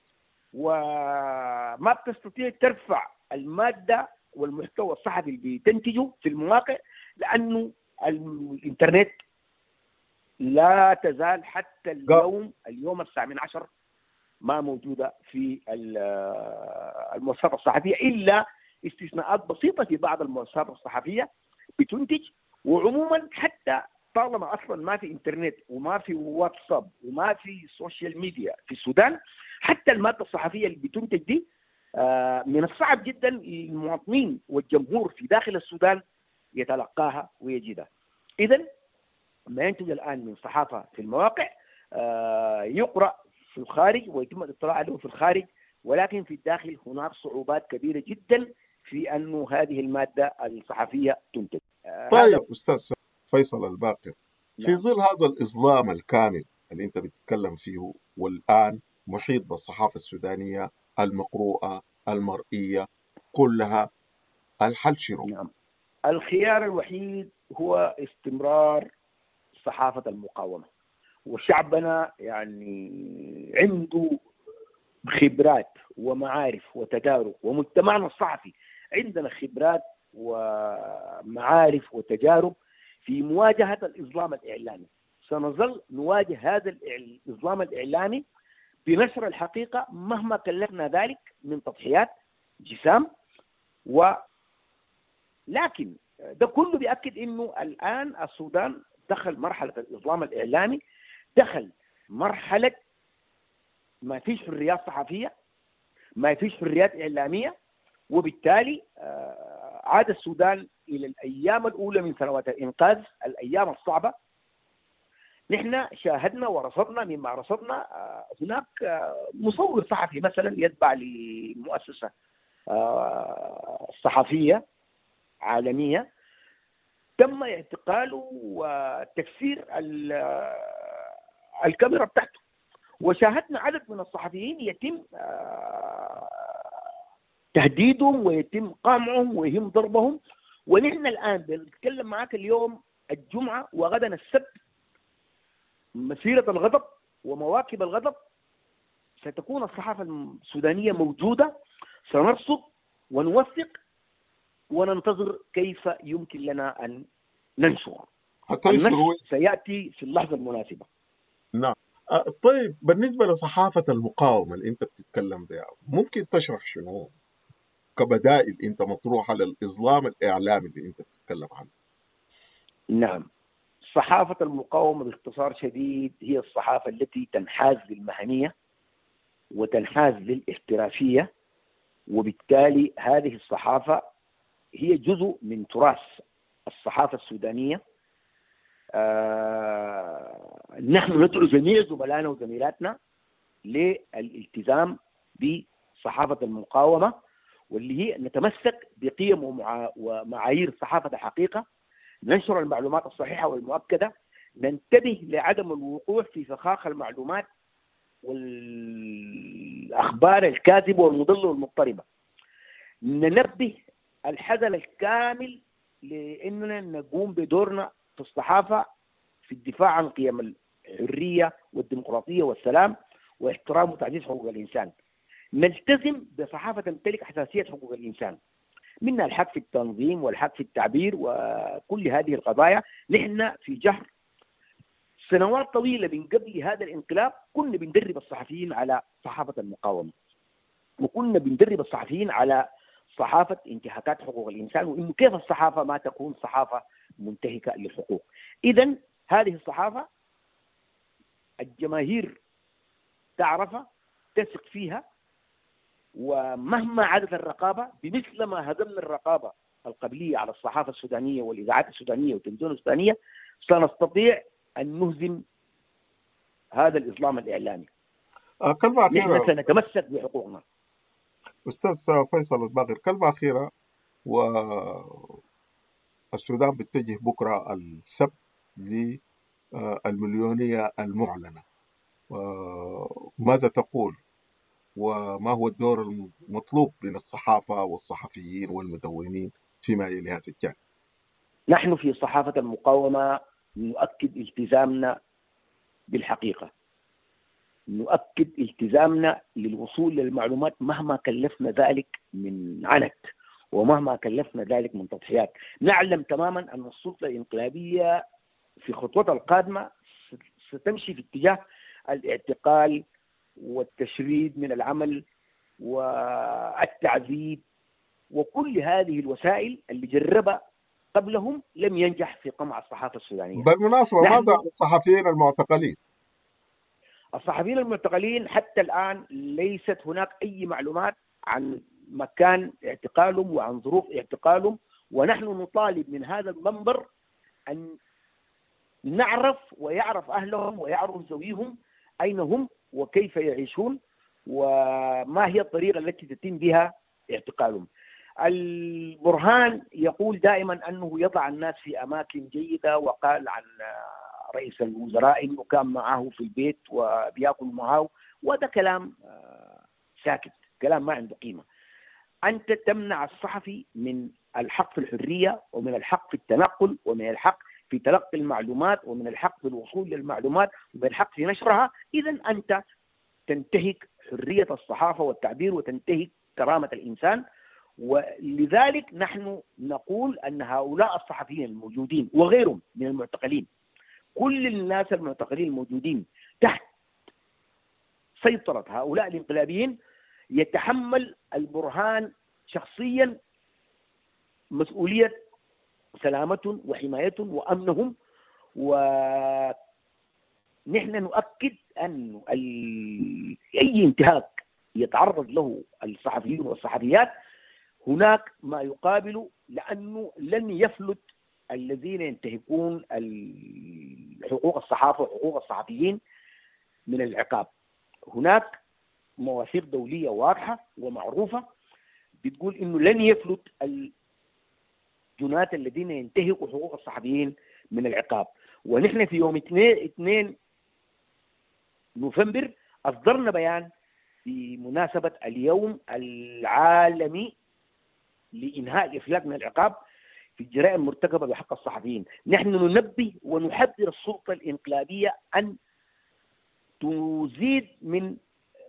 وما بتستطيع ترفع المادة والمحتوى الصحفي اللي بتنتجه في المواقع، لأنه الإنترنت لا تزال حتى اليوم 19 ما موجودة في المؤسسات الصحفية، إلا استثناءات بسيطة في بعض المؤسسات الصحفية بتنتج. وعموما حتى طالما أصلا ما في إنترنت وما في واتساب وما في سوشيال ميديا في السودان، حتى المادة الصحفية اللي بتنتج دي من الصعب جدا المواطنين والجمهور في داخل السودان يتلقاها ويجدها. إذن ما ينتج الآن من صحافة في المواقع يقرأ في الخارج ويتم الاطلاع عليه في الخارج، ولكن في الداخل هناك صعوبات كبيرة جدا في أن هذه المادة الصحفية تنتج. طيب أستاذ فيصل الباقر، في ظل هذا الإظلام الكامل اللي أنت بتتكلم فيه والآن محيط بالصحافة السودانية المقروءة المرئية كلها، الحل شنو؟ نعم، الخيار الوحيد هو استمرار صحافة المقاومة، وشعبنا يعني عنده خبرات ومعارف وتجارب، ومجتمعنا الصحفي عندنا خبرات ومعارف وتجارب في مواجهة الإظلام الإعلامي. سنظل نواجه هذا الإظلام الإعلامي بنشر الحقيقة مهما كلفنا ذلك من تضحيات جسام، لكن ده كله بيأكد إنه الآن السودان دخل مرحلة الإظلام الإعلامي، دخل مرحلة ما فيش حريات صحفية، ما فيش حريات إعلامية، وبالتالي عاد السودان إلى الأيام الأولى من سنوات الإنقاذ، الأيام الصعبة. نحن شاهدنا ورصدنا مما رصدنا هناك مصور صحفي مثلا يتبع لمؤسسة صحفية عالمية تم اعتقاله وتكسير الكاميرا بتاعته، وشاهدنا عدد من الصحفيين يتم تهديدهم ويتم قمعهم ويتم ضربهم. ونحن الآن بنتكلم معك اليوم الجمعة وغدا السبت، مسيرة الغضب ومواكب الغضب ستكون الصحافة السودانية موجودة، سنرصد ونوثق وننتظر كيف يمكن لنا أن ننشر. النشر سيأتي في اللحظة المناسبة. نعم. طيب بالنسبة لصحافة المقاومة اللي أنت بتتكلم بها، ممكن تشرح شنو كبدائل أنت مطروحة للإظلام الإعلامي اللي أنت بتتكلم عنه؟ نعم، صحافة المقاومة باختصار شديد هي الصحافة التي تنحاز للمهنية وتنحاز للاحترافية، وبالتالي هذه الصحافة هي جزء من تراث الصحافة السودانية نحن ندعو جميع زملائنا وزميلاتنا للالتزام بصحافة المقاومة، واللي هي نتمسك بقيم ومعايير الصحافة الحقيقة، ننشر المعلومات الصحيحة والمؤكدة، ننتبه لعدم الوقوع في فخاخ المعلومات والأخبار الكاذبة والمضلة والمضطربة، ننبه الحذر الكامل لأننا نقوم بدورنا في الصحافة في الدفاع عن قيم الحرية والديمقراطية والسلام واحترام وتعزيز حقوق الإنسان. نلتزم بصحافة تمتلك حساسية حقوق الإنسان، منها الحق في التنظيم والحق في التعبير وكل هذه القضايا. نحن في جهر سنوات طويلة من قبل هذا الانقلاب كنا بندرب الصحفيين على صحافة المقاومة، وكنا بندرب الصحفيين على صحافة انتهاكات حقوق الإنسان، وإنه كيف الصحافة ما تكون صحافة منتهكة للحقوق. إذن هذه الصحافة الجماهير تعرفها، تثق فيها، ومهما عدت الرقابة بمثل ما هدمنا الرقابة القبلية على الصحافة السودانية والإذاعات السودانية والتلفزيون السودانية، سنستطيع أن نهزم هذا الإظلام الإعلامي. كلمة أخيرة نحن سنتمسك بحقوقنا. أستاذ فيصل الباغر، كلمة أخيرة. والسودان بيتجه بكرة السبت للمليونية المعلنة، ماذا تقول وما هو الدور المطلوب من الصحافة والصحفيين والمدونين فيما يلي هذا الجانب؟ نحن في صحافة المقاومة نؤكد التزامنا بالحقيقة، نؤكد التزامنا للوصول للمعلومات مهما كلفنا ذلك من عنت ومهما كلفنا ذلك من تضحيات. نعلم تماما أن السلطة الانقلابية في خطوتها القادمة ستمشي في اتجاه الاعتقال والتشريد من العمل والتعذيب وكل هذه الوسائل اللي جربها قبلهم لم ينجح في قمع الصحافة السودانية. بالمناسبة ماذا عن الصحفيين المعتقلين؟ الصحفيين المعتقلين حتى الآن ليست هناك أي معلومات عن مكان اعتقالهم وعن ظروف اعتقالهم، ونحن نطالب من هذا المنبر أن نعرف ويعرف أهلهم ويعرف ذويهم أين هم وكيف يعيشون وما هي الطريقة التي تتم بها اعتقالهم. البرهان يقول دائما أنه يضع الناس في أماكن جيدة، وقال عن رئيس الوزراء أنه كان معه في البيت وبيأكل معه، وهذا كلام ساكت، كلام ما عنده قيمة. أنت تمنع الصحفي من الحق في الحرية ومن الحق في التنقل ومن الحق في تلقي المعلومات ومن الحق في الوصول للمعلومات ومن الحق في نشرها. إذن أنت تنتهك حرية الصحافة والتعبير وتنتهك كرامة الإنسان. ولذلك نحن نقول أن هؤلاء الصحفيين الموجودين وغيرهم من المعتقلين، كل الناس المعتقلين الموجودين تحت سيطرة هؤلاء الانقلابيين، يتحمل البرهان شخصيا مسؤولية سلامتهم وحمايتهم وأمنهم. ونحن نؤكد أن أي انتهاك يتعرض له الصحفيين والصحفيات هناك ما يقابل، لأنه لن يفلت الذين ينتهكون حقوق الصحافة وحقوق الصحفيين من العقاب. هناك مواثيق دولية واضحة ومعروفة بتقول إنه لن يفلت الجنات الذين ينتهكوا حقوق الصحفيين من العقاب. ونحن في يوم 2 نوفمبر أصدرنا بيان بمناسبة اليوم العالمي لإنهاء الإفلات من العقاب في الجرائم المرتكبة بحق الصحفيين. نحن ننبه ونحذر السلطة الإنقلابية أن تزيد من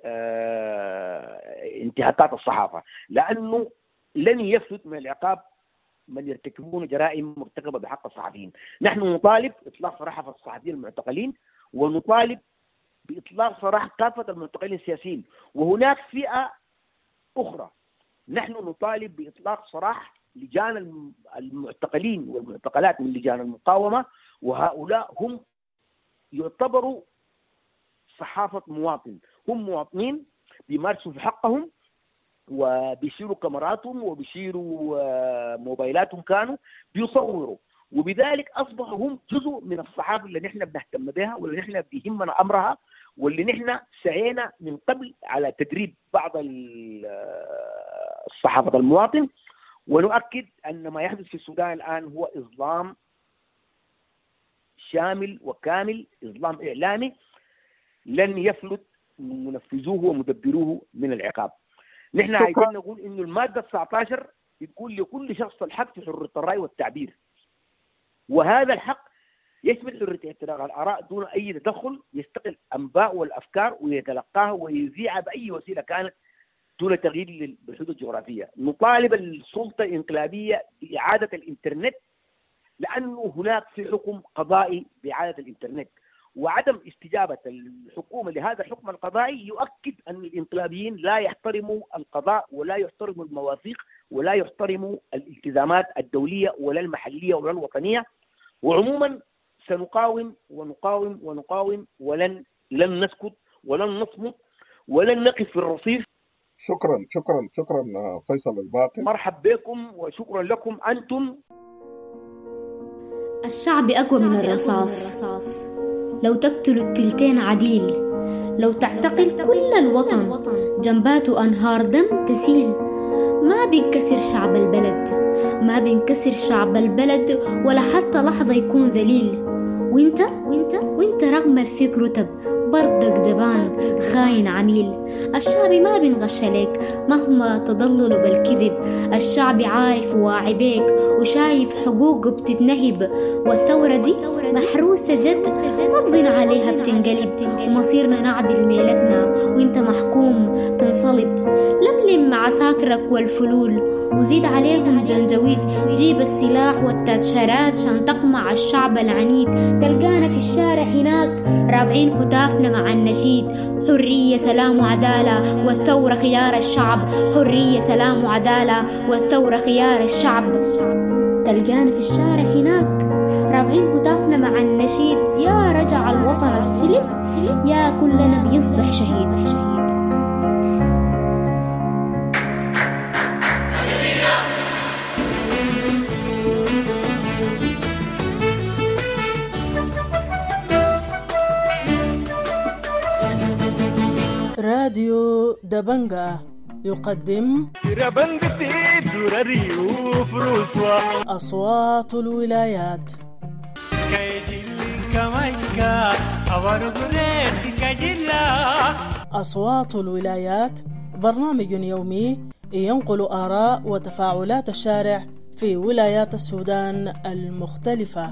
انتهاكات الصحافة، لأنه لن يفلت من العقاب من يرتكبون جرائم مرتكبة بحق الصحفيين. نحن نطالب إطلاق سراح الصحفيين المعتقلين، ونطالب بإطلاق سراح كافة المعتقلين السياسيين. وهناك فئة أخرى نحن نطالب بإطلاق سراح لجان المعتقلين والمعتقلات من لجان المقاومة، وهؤلاء هم يعتبروا صحافة مواطن، هم مواطنين بيمارسوا في حقهم وبيشيروا كاميراتهم وبيشيروا موبايلاتهم، كانوا بيصوروا وبذلك أصبحوا هم جزء من الصحافة اللي نحن بنهتم بها واللي نحن بيهمنا أمرها، واللي نحن سعينا من قبل على تدريب بعض الصحافة المواطن. ونؤكد أن ما يحدث في السودان الآن هو إظلام شامل وكامل، إظلام إعلامي لن يفلت منفذوه ومدبروه من العقاب. نحن عايزين نقول إنه المادة 19 بتقول لكل شخص الحق في حرية الرأي والتعبير، وهذا الحق يشمل حرية اعتراض الآراء دون أي تدخل، يستقل الأنباء والأفكار ويتلقاها ويذيعها بأي وسيلة كانت دون تغيير بالحدود الجغرافية. نطالب السلطة الانقلابية بإعادة الإنترنت، لأنه هناك في حكم قضائي بإعادة الإنترنت، وعدم استجابة الحكومة لهذا الحكم القضائي يؤكد أن الانقلابيين لا يحترموا القضاء ولا يحترموا المواثيق ولا يحترموا الالتزامات الدولية ولا المحلية ولا الوطنية. وعموما سنقاوم ونقاوم ونقاوم، لن نسكت ولن نصمت ولن نقف في الرصيف. شكرا فيصل الباقي. مرحب بكم وشكرا لكم أنتم. الشعب أقوى من الرصاص، لو تقتل التلتين عديل، لو تعتقل كل الوطن جنباته أنهار دم تسيل. ما بينكسر شعب البلد، ما بينكسر شعب البلد ولا حتى لحظة يكون ذليل. وانت رغم الفكر رتب بردك جبان خاين عميل. الشعب ما بينغش عليك مهما تضللوا بالكذب، الشعب عارف واعي بيك وشايف حقوقه بتتنهب، والثورة دي محروسة جد مضن عليها بتنقلب، ومصيرنا نعدل ميلتنا وانت محكوم تنصلب. لملم عساكرك والفلول وزيد عليهم جنجويد، جيب السلاح والتاتشارات شان تقمع الشعب العنيد. تلقانا في الشارع هناك رافعين هتافنا مع النشيد، حرية سلام وعدالة والثورة خيار الشعب، حرية سلام وعدالة والثورة خيار الشعب. تلقانا في الشارع هناك رافعين هتافنا مع النشيد، يا رجع الوطن السلم يا كلنا بيصبح شهيد. راديو دبنجا يقدم أصوات الولايات. أصوات الولايات برنامج يومي ينقل آراء وتفاعلات الشارع في ولايات السودان المختلفة.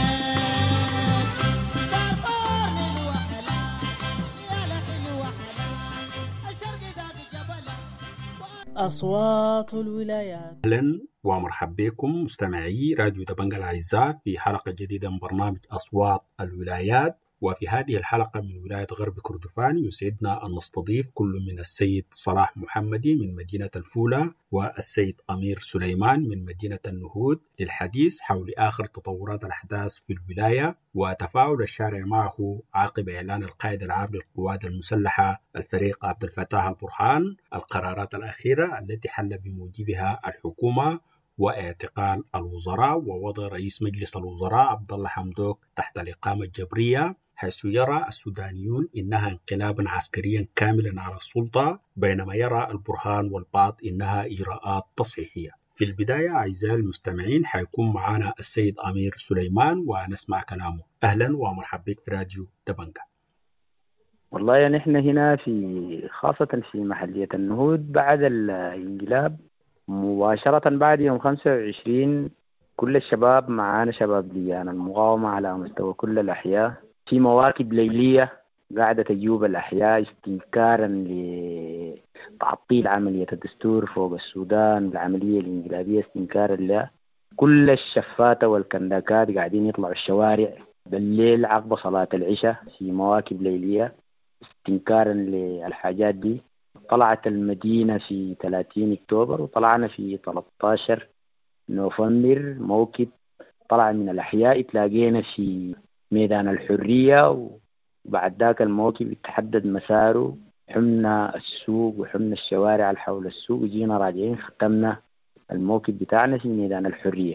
أصوات الولايات. أهلا ومرحبا بكم مستمعي راديو دبنجا الأعزاء في حلقة جديدة من برنامج أصوات الولايات. وفي هذه الحلقة من ولاية غرب كردفان يسعدنا أن نستضيف كل من السيد صلاح محمدي من مدينة الفولة والسيد أمير سليمان من مدينة النهود للحديث حول آخر تطورات الأحداث في الولاية وتفاعل الشارع معه عقب إعلان القائد العام للقوات المسلحة الفريق عبد الفتاح البرهان القرارات الأخيرة التي حل بموجبها الحكومة واعتقال الوزراء ووضع رئيس مجلس الوزراء عبد الله حمدوك تحت الإقامة الجبرية، حيث يرى السودانيون إنها انقلابا عسكريا كاملا على السلطة، بينما يرى البرهان والبعض إنها إجراءات تصحيحية. في البداية أعزائي المستمعين حيكون معنا السيد أمير سليمان ونسمع كلامه. أهلا ومرحبا بك في راديو دبنجا. والله نحن هنا في خاصة في محلية النهود بعد الانقلاب مباشرة بعد يوم 25 كل الشباب معانا شباب ليان المقاومة على مستوى كل الأحياء في مواكب ليلية قاعدة تجوب الأحياء استنكارا لتعطيل عملية الدستور فوق السودان، العملية الانقلابية استنكارا لها. كل الشفاتة والكنداكات قاعدين يطلعوا الشوارع بالليل عقب صلاة العشاء في مواكب ليلية استنكارا للحاجات دي. طلعت المدينة في 30 أكتوبر وطلعنا في 13 نوفمبر موكب طلع من الأحياء، تلاقينا في ميدان الحرية وبعد ذاك الموكب يتحدد مساره، حمنا السوق وحمنا الشوارع حول السوق وجينا راجعين ختمنا الموكب بتاعنا في ميدان الحرية.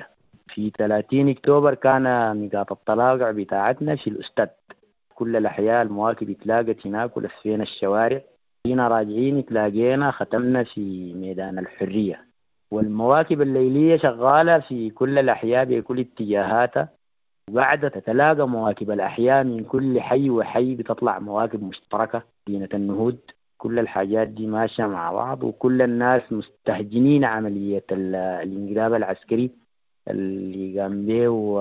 في 30 أكتوبر كان نقاط التلاقع بتاعتنا في الأستاذ. كل الأحياء المواكب اتلاقت هناك ولفينا الشوارع. هنا راجعين اتلاقينا ختمنا في ميدان الحرية. والمواكب الليلية شغالة في كل الأحياء بكل اتجاهاتها، وقاعدة تتلاقى مواكب الأحياء من كل حي وحي، بتطلع مواكب مشتركة مدينة النهود. كل الحاجات دي ماشية مع بعض، وكل الناس مستهجنين عملية الانقلاب العسكري اللي قام به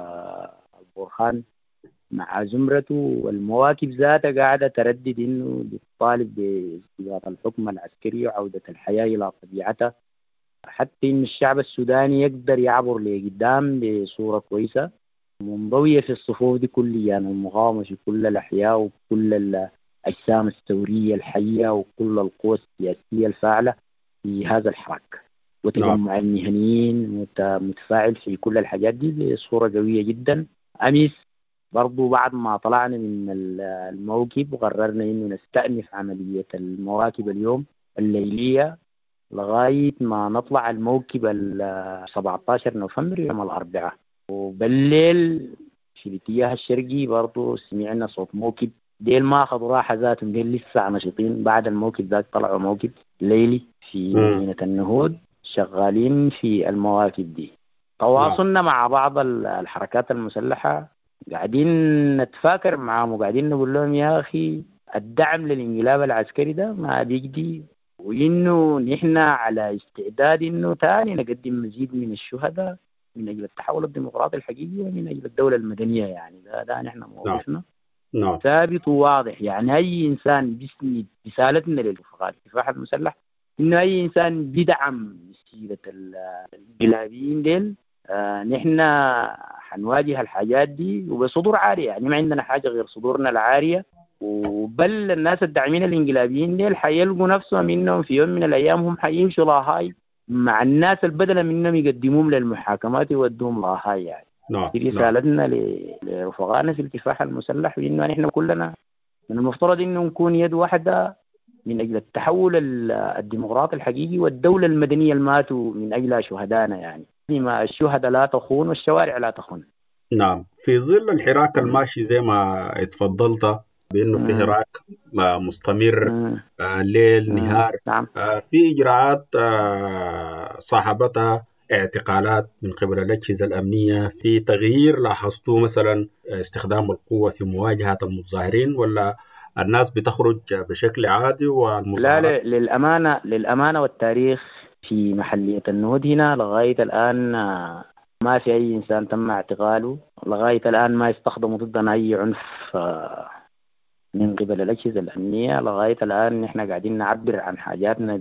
البرهان مع زمرته. والمواكب ذاتها قاعدة تردد إنه بتطالب باستباق الحكم العسكري وعودة الحياة إلى طبيعتها، حتى إن الشعب السوداني يقدر يعبر لقدام بصورة كويسة منضوية في الصفوف دي كلها. يعني المقاومة في كل الأحياء وكل الأجسام الثورية الحية وكل القوى السياسية الفاعلة في هذا الحراك، وتجمع المهنيين متفاعل في كل الحاجات دي بصورة قوية جدا. أمس برضو بعد ما طلعنا من الموكب قررنا إنه نستأنف عملية المواكب اليوم الليلية لغاية ما نطلع الموكب 17 نوفمبر يوم الأربعاء. وبالليل في الاتجاه الشرقي برضو سمعنا صوت موكب. ديل ما أخذوا راحة ذاتهم، ديل لسه نشيطين. بعد الموكب ذاك طلعوا موكب ليلي في مدينة النهود شغالين في المواكب دي. تواصلنا مع بعض الحركات المسلحة، قاعدين نتفاكر معهم وقاعدين نقول لهم يا أخي الدعم للانقلاب العسكري ده ما بيجدي، وإنه نحن على استعداد إنه تاني نقدم مزيد من الشهداء من أجل التحول الديمقراطي الحقيقي ومن أجل الدولة المدنية. يعني ده نحن موقفنا ثابت وواضح. يعني أي إنسان بيسند رسالتنا للرفقاء الكفاح المسلح إنه أي إنسان بيدعم سيرة الانقلابيين ديل نحن حنواجه الحاجات دي وبصدور عارية. يعني ما عندنا حاجة غير صدورنا العارية. وبل الناس الداعمين الانقلابيين دي حيلقوا نفسهم انهم في يوم من الايام هم حيمشوا لاهاي مع الناس البدل منهم يقدموهم للمحاكمات يودوهم لاهاي. يعني في رسالتنا لرفقائنا في الكفاح المسلح بانه نحن كلنا من المفترض انه نكون يد واحده من اجل التحول الديمقراطي الحقيقي والدوله المدنيه اللي ماتوا من اجلها شهدائنا. يعني ما الشهداء لا تخون والشوارع لا تخون. نعم، في ظل الحراك الماشي زي ما اتفضلت بأنه في حراك مستمر ليل نهار، في إجراءات صاحبتها اعتقالات من قبل الأجهزة الأمنية، في تغيير لاحظتوه مثلا استخدام القوة في مواجهة المتظاهرين، ولا الناس بتخرج بشكل عادي والمظاهرات؟ لا، للأمانة والتاريخ في محلية النهود هنا لغاية الآن ما في أي إنسان تم اعتقاله. لغاية الآن ما يستخدموا ضدنا أي عنف من قبل الأجهزة الأمنية. لغاية الآن نحن قاعدين نعبر عن حاجاتنا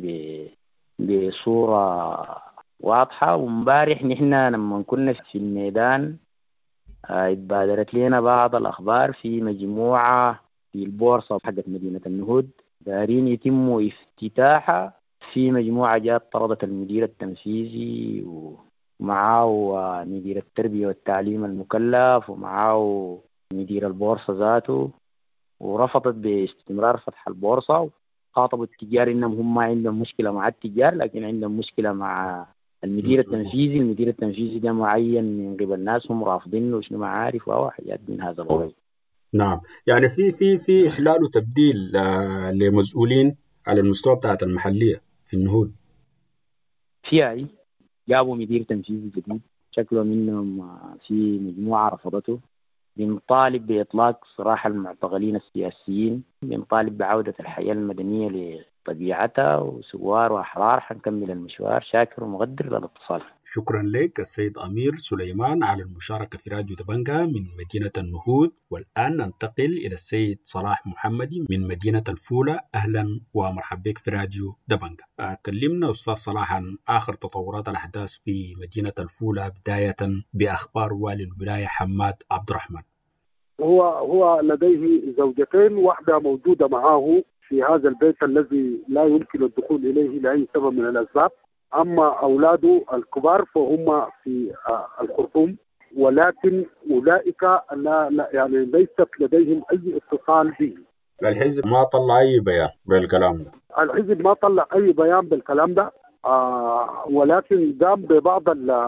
بصورة واضحة. ومبارح نحن لما كنا في الميدان اتبادرت لنا بعض الأخبار في مجموعة في البورصة حقت مدينة النهود دارين يتم افتتاحها في مجموعة جات طردت المدير التنفيذي ومعه مدير التربية والتعليم المكلف ومعه مدير البورصة ذاته، ورفضت باستمرار فتح البورصة. وخاطبوا التجار إنهم هم ما عندهم مشكلة مع التجار لكن عندهم مشكلة مع المدير التنفيذي. المدير التنفيذي ده معين من قبل الناس هم رافضينه وشنو ما عارف وحاجات من هذا القبيل. نعم، يعني في إحلال وتبديل لمسؤولين على المستوى بتاعت المحلية في النهود. في جابوا مدير تنفيذي جديد شكله منهم في مجموعة رفضته. بنطالب بإطلاق سراح المعتقلين السياسيين، بنطالب بعودة الحياة المدنية لطبيعتها وسوار وأحرار. حنكمل المشوار. شاكر ومقدر للاتصال. شكرا لك السيد أمير سليمان على المشاركة في راديو دبنجة من مدينة النهود. والآن ننتقل إلى السيد صلاح محمدي من مدينة الفولة. أهلا ومرحبا بك في راديو دبنجة. كلمنا أستاذ صلاح عن آخر تطورات الأحداث في مدينة الفولة، بداية بأخبار والي الولاية حماد عبد الرحمن. هو لديه زوجتين، واحدة موجودة معه في هذا البيت الذي لا يمكن الدخول إليه لأي سبب من الأسباب. أما أولاده الكبار فهم في الخرطوم، ولكن أولئك لا يعني ليست لديهم أي اتصال به. الحزب ما طلع أي بيان بالكلام ده. الحزب ما طلع أي بيان بالكلام ده، ولكن قام ببعض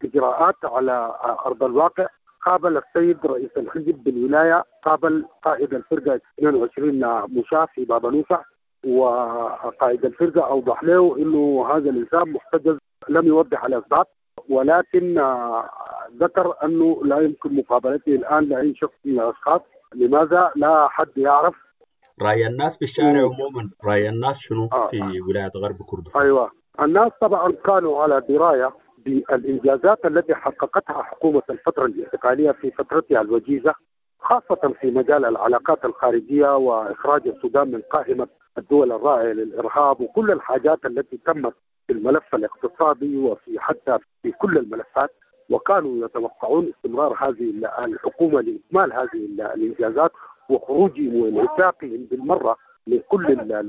إجراءات على أرض الواقع. قابل السيد رئيس الحزب بالولاية، قابل قائد الفرقة 22 مشاة في باب نوسع، وقائد الفرقة أوضح له أنه هذا الإنسان محتجز، لم يوضح الأسباب، ولكن ذكر أنه لا يمكن مقابلته الآن لأي شخص من الأشخاص. لماذا؟ لا حد يعرف. رأي الناس في الشارع عموما، رأي الناس شنو في ولاية غرب كردفان؟ أيوة، الناس طبعا كانوا على دراية بالإنجازات التي حققتها حكومة الفترة الانتقالية في فترتها الوجيزة، خاصة في مجال العلاقات الخارجية وإخراج السودان من قائمة الدول الراعية للإرهاب وكل الحاجات التي تمت في الملف الاقتصادي وفي حتى في كل الملفات. وكانوا يتوقعون استمرار هذه الحكومة لإكمال هذه الإنجازات وخروجهم وانعتاقهم بالمرة من كل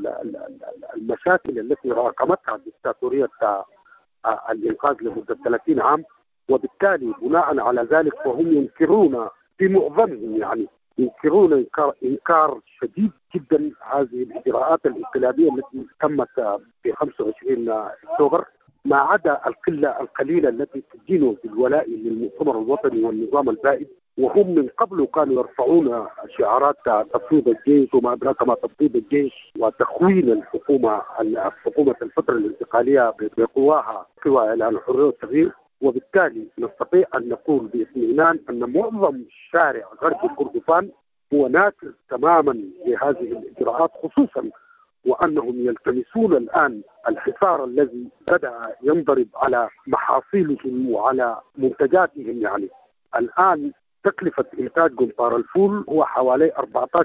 المشاكل التي راكمتها ديكتاتورية الإنقاذ لمدة 30 عام. وبالتالي بناء على ذلك فهم ينكرون في معظمهم، يعني ينكرون إنكار شديد جدا هذه الإجراءات الانقلابية التي تمت في 25 أكتوبر، ما عدا القلة القليلة التي تدين بالولاء للمؤتمر الوطني والنظام البائد، وهم من قبل كانوا يرفعون شعارات تفويض الجيش وما أدراك ما تفويض الجيش وتخوين حكومة الفترة الانتقالية بقواها، قوى إعلان الحرية والتغيير. وبالتالي نستطيع أن نقول باطمئنان أن معظم شارع غرب كردفان هو ناكر تماما لهذه الإجراءات، خصوصا وأنهم يلتمسون الآن الحصار الذي بدأ ينضرب على محاصيلهم وعلى منتجاتهم. يعني الآن تكلفة إنتاج قنطار الفول هو حوالي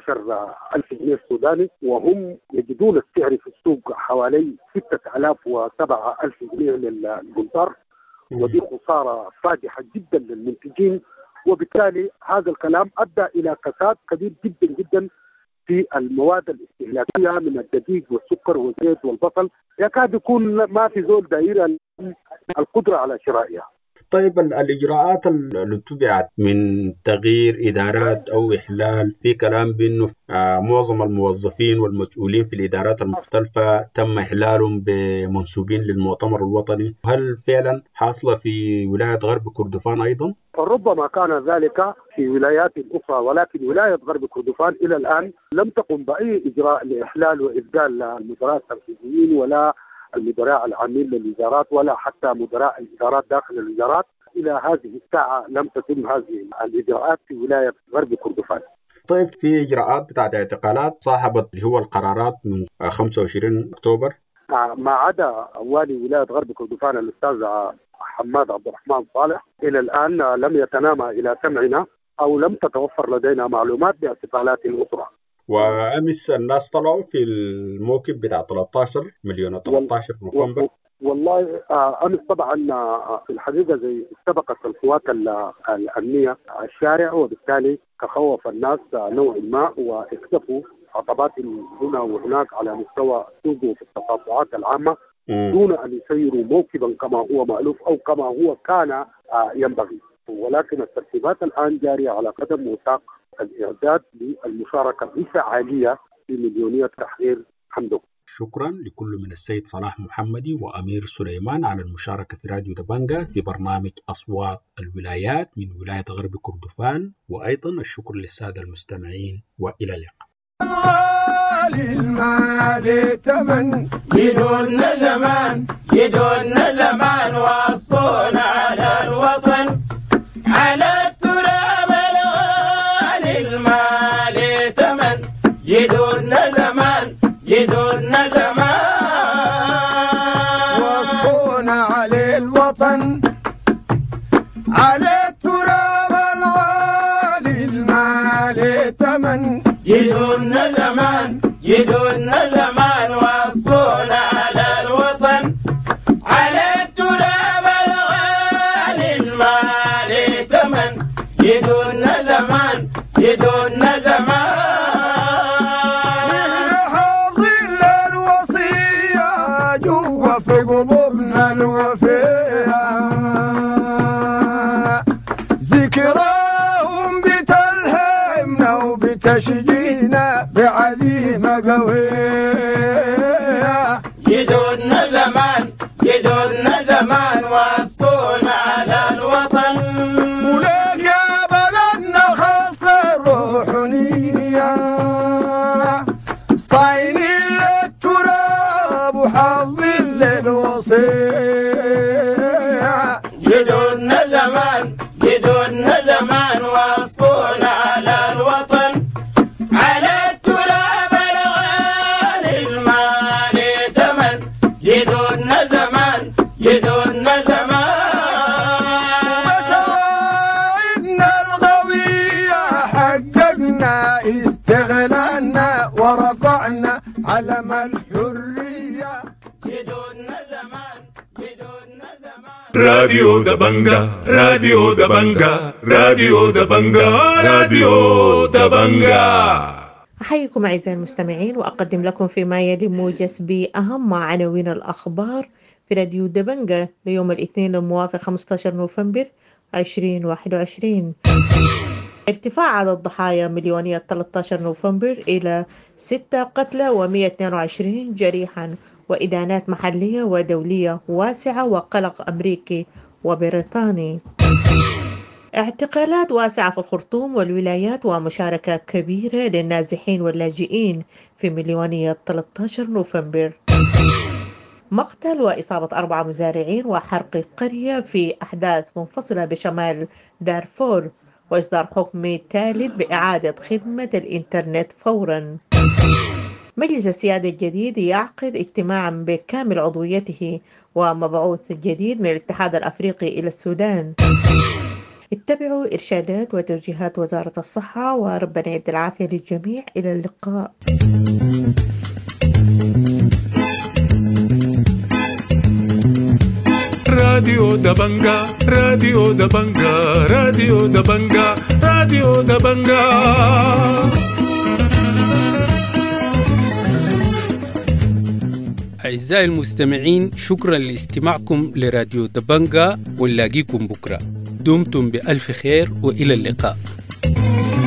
14,000 جنيه سوداني، وهم يجدون السعر في السوق حوالي 6,000 و7,000 جنيه للقنطار، ودي خسارة فادحة جدا للمنتجين. وبالتالي هذا الكلام أدى إلى كساد كبير جدا جدا في المواد الاستهلاكية من الدقيق والسكر والزيت والبصل، يكاد يكون ما في زول دائرة القدرة على شرائها. طيب الإجراءات اللي اتبعت من تغيير إدارات أو إحلال، في كلام بأنه معظم الموظفين والمسؤولين في الإدارات المختلفة تم إحلالهم بمنسوبين للمؤتمر الوطني، هل فعلا حاصلة في ولاية غرب كردفان أيضا؟ ربما كان ذلك في ولايات أخرى، ولكن ولاية غرب كردفان إلى الآن لم تقم بأي إجراء لإحلال وإبدال المدراء التنفيذيين ولا المدراء العامين للوزارات ولا حتى مدراء الإدارات داخل الوزارات. إلى هذه الساعة لم تتم هذه الإجراءات في ولاية غرب كردفان. طيب في إجراءات بتاعت اعتقالات صاحبت اللي هو القرارات من 25 أكتوبر، ما عدا والي ولاية غرب كردفان الأستاذ حماد عبد الرحمن صالح، إلى الآن لم يتنامى إلى سمعنا أو لم تتوفر لدينا معلومات باعتقالات أخرى. وأمس الناس طلعوا في الموكب بتاع 13 مليون 13 نوفمبر. والله أمس طبعا في الحقيقة زي استبقت القوات الأمنية الشارع، وبالتالي تخوف الناس نوعا ما واكتفوا عطبات هنا وهناك على مستوى السوق وفي التقاطعات العامة دون أن يسيروا موكبا كما هو مألوف أو كما هو كان ينبغي. ولكن الترتيبات الآن جارية على قدم وساق الإعداد للمشاركة بفعالية في مليونية تحرير حمدو. شكرا لكل من السيد صلاح محمدي وأمير سليمان على المشاركة في راديو دبنجة في برنامج أصوات الولايات من ولاية غرب كردفان، وأيضا الشكر للسادة المستمعين، وإلى اللقاء. المال تمن يدون زمان والصون على الوطن على التراب الغالي. المال تمن يدون زمان والصون على الوطن على التراب الغالي. المال تمن يدون زمان والصون على الوطن على التراب الغالي. المال تمن يدون زمان ظل الوصية جوا في قلوبنا الوفية، ذكراهم بتلهمنا وبتشجينا بعزيمة قوية. يدون زمان والصون على الوطن الظل الوصيع جدودنا زمان وصفونا على الوطن على التراب الغالي المالي ثمن جدودنا زمان مساعدنا القوية حققنا استغلالنا ورفعنا علم الحرية جدودنا زمان راديو دبنجا راديو دبنجا راديو دبنجا راديو دبنجا. أحييكم أعزائي المستمعين وأقدم لكم فيما يلي موجز بأهم عناوين الأخبار في راديو دبنجا ليوم الاثنين الموافق 15 نوفمبر 2021. ارتفاع عدد الضحايا مليونية 13 نوفمبر إلى 6 قتلى و122 جريحا، وإدانات محلية ودولية واسعة وقلق أمريكي وبريطاني. اعتقالات واسعة في الخرطوم والولايات ومشاركة كبيرة للنازحين واللاجئين في مليونية 13 نوفمبر. مقتل وإصابة 4 مزارعين وحرق قرية في أحداث منفصلة بشمال دارفور، وإصدار حكم ثالث بإعادة خدمة الإنترنت فورا. مجلس السيادة الجديد يعقد اجتماعا بكامل عضويته ومبعوث جديد من الاتحاد الأفريقي إلى السودان. اتبعوا إرشادات وتوجيهات وزارة الصحة وربنا يدي العافية للجميع. إلى اللقاء. راديو دبنجا راديو دبنجا راديو دبنجا راديو دبنجا. أعزائي المستمعين، شكرا لاستماعكم لراديو دبنجا، ونلاقيكم بكرة. دمتم بألف خير وإلى اللقاء.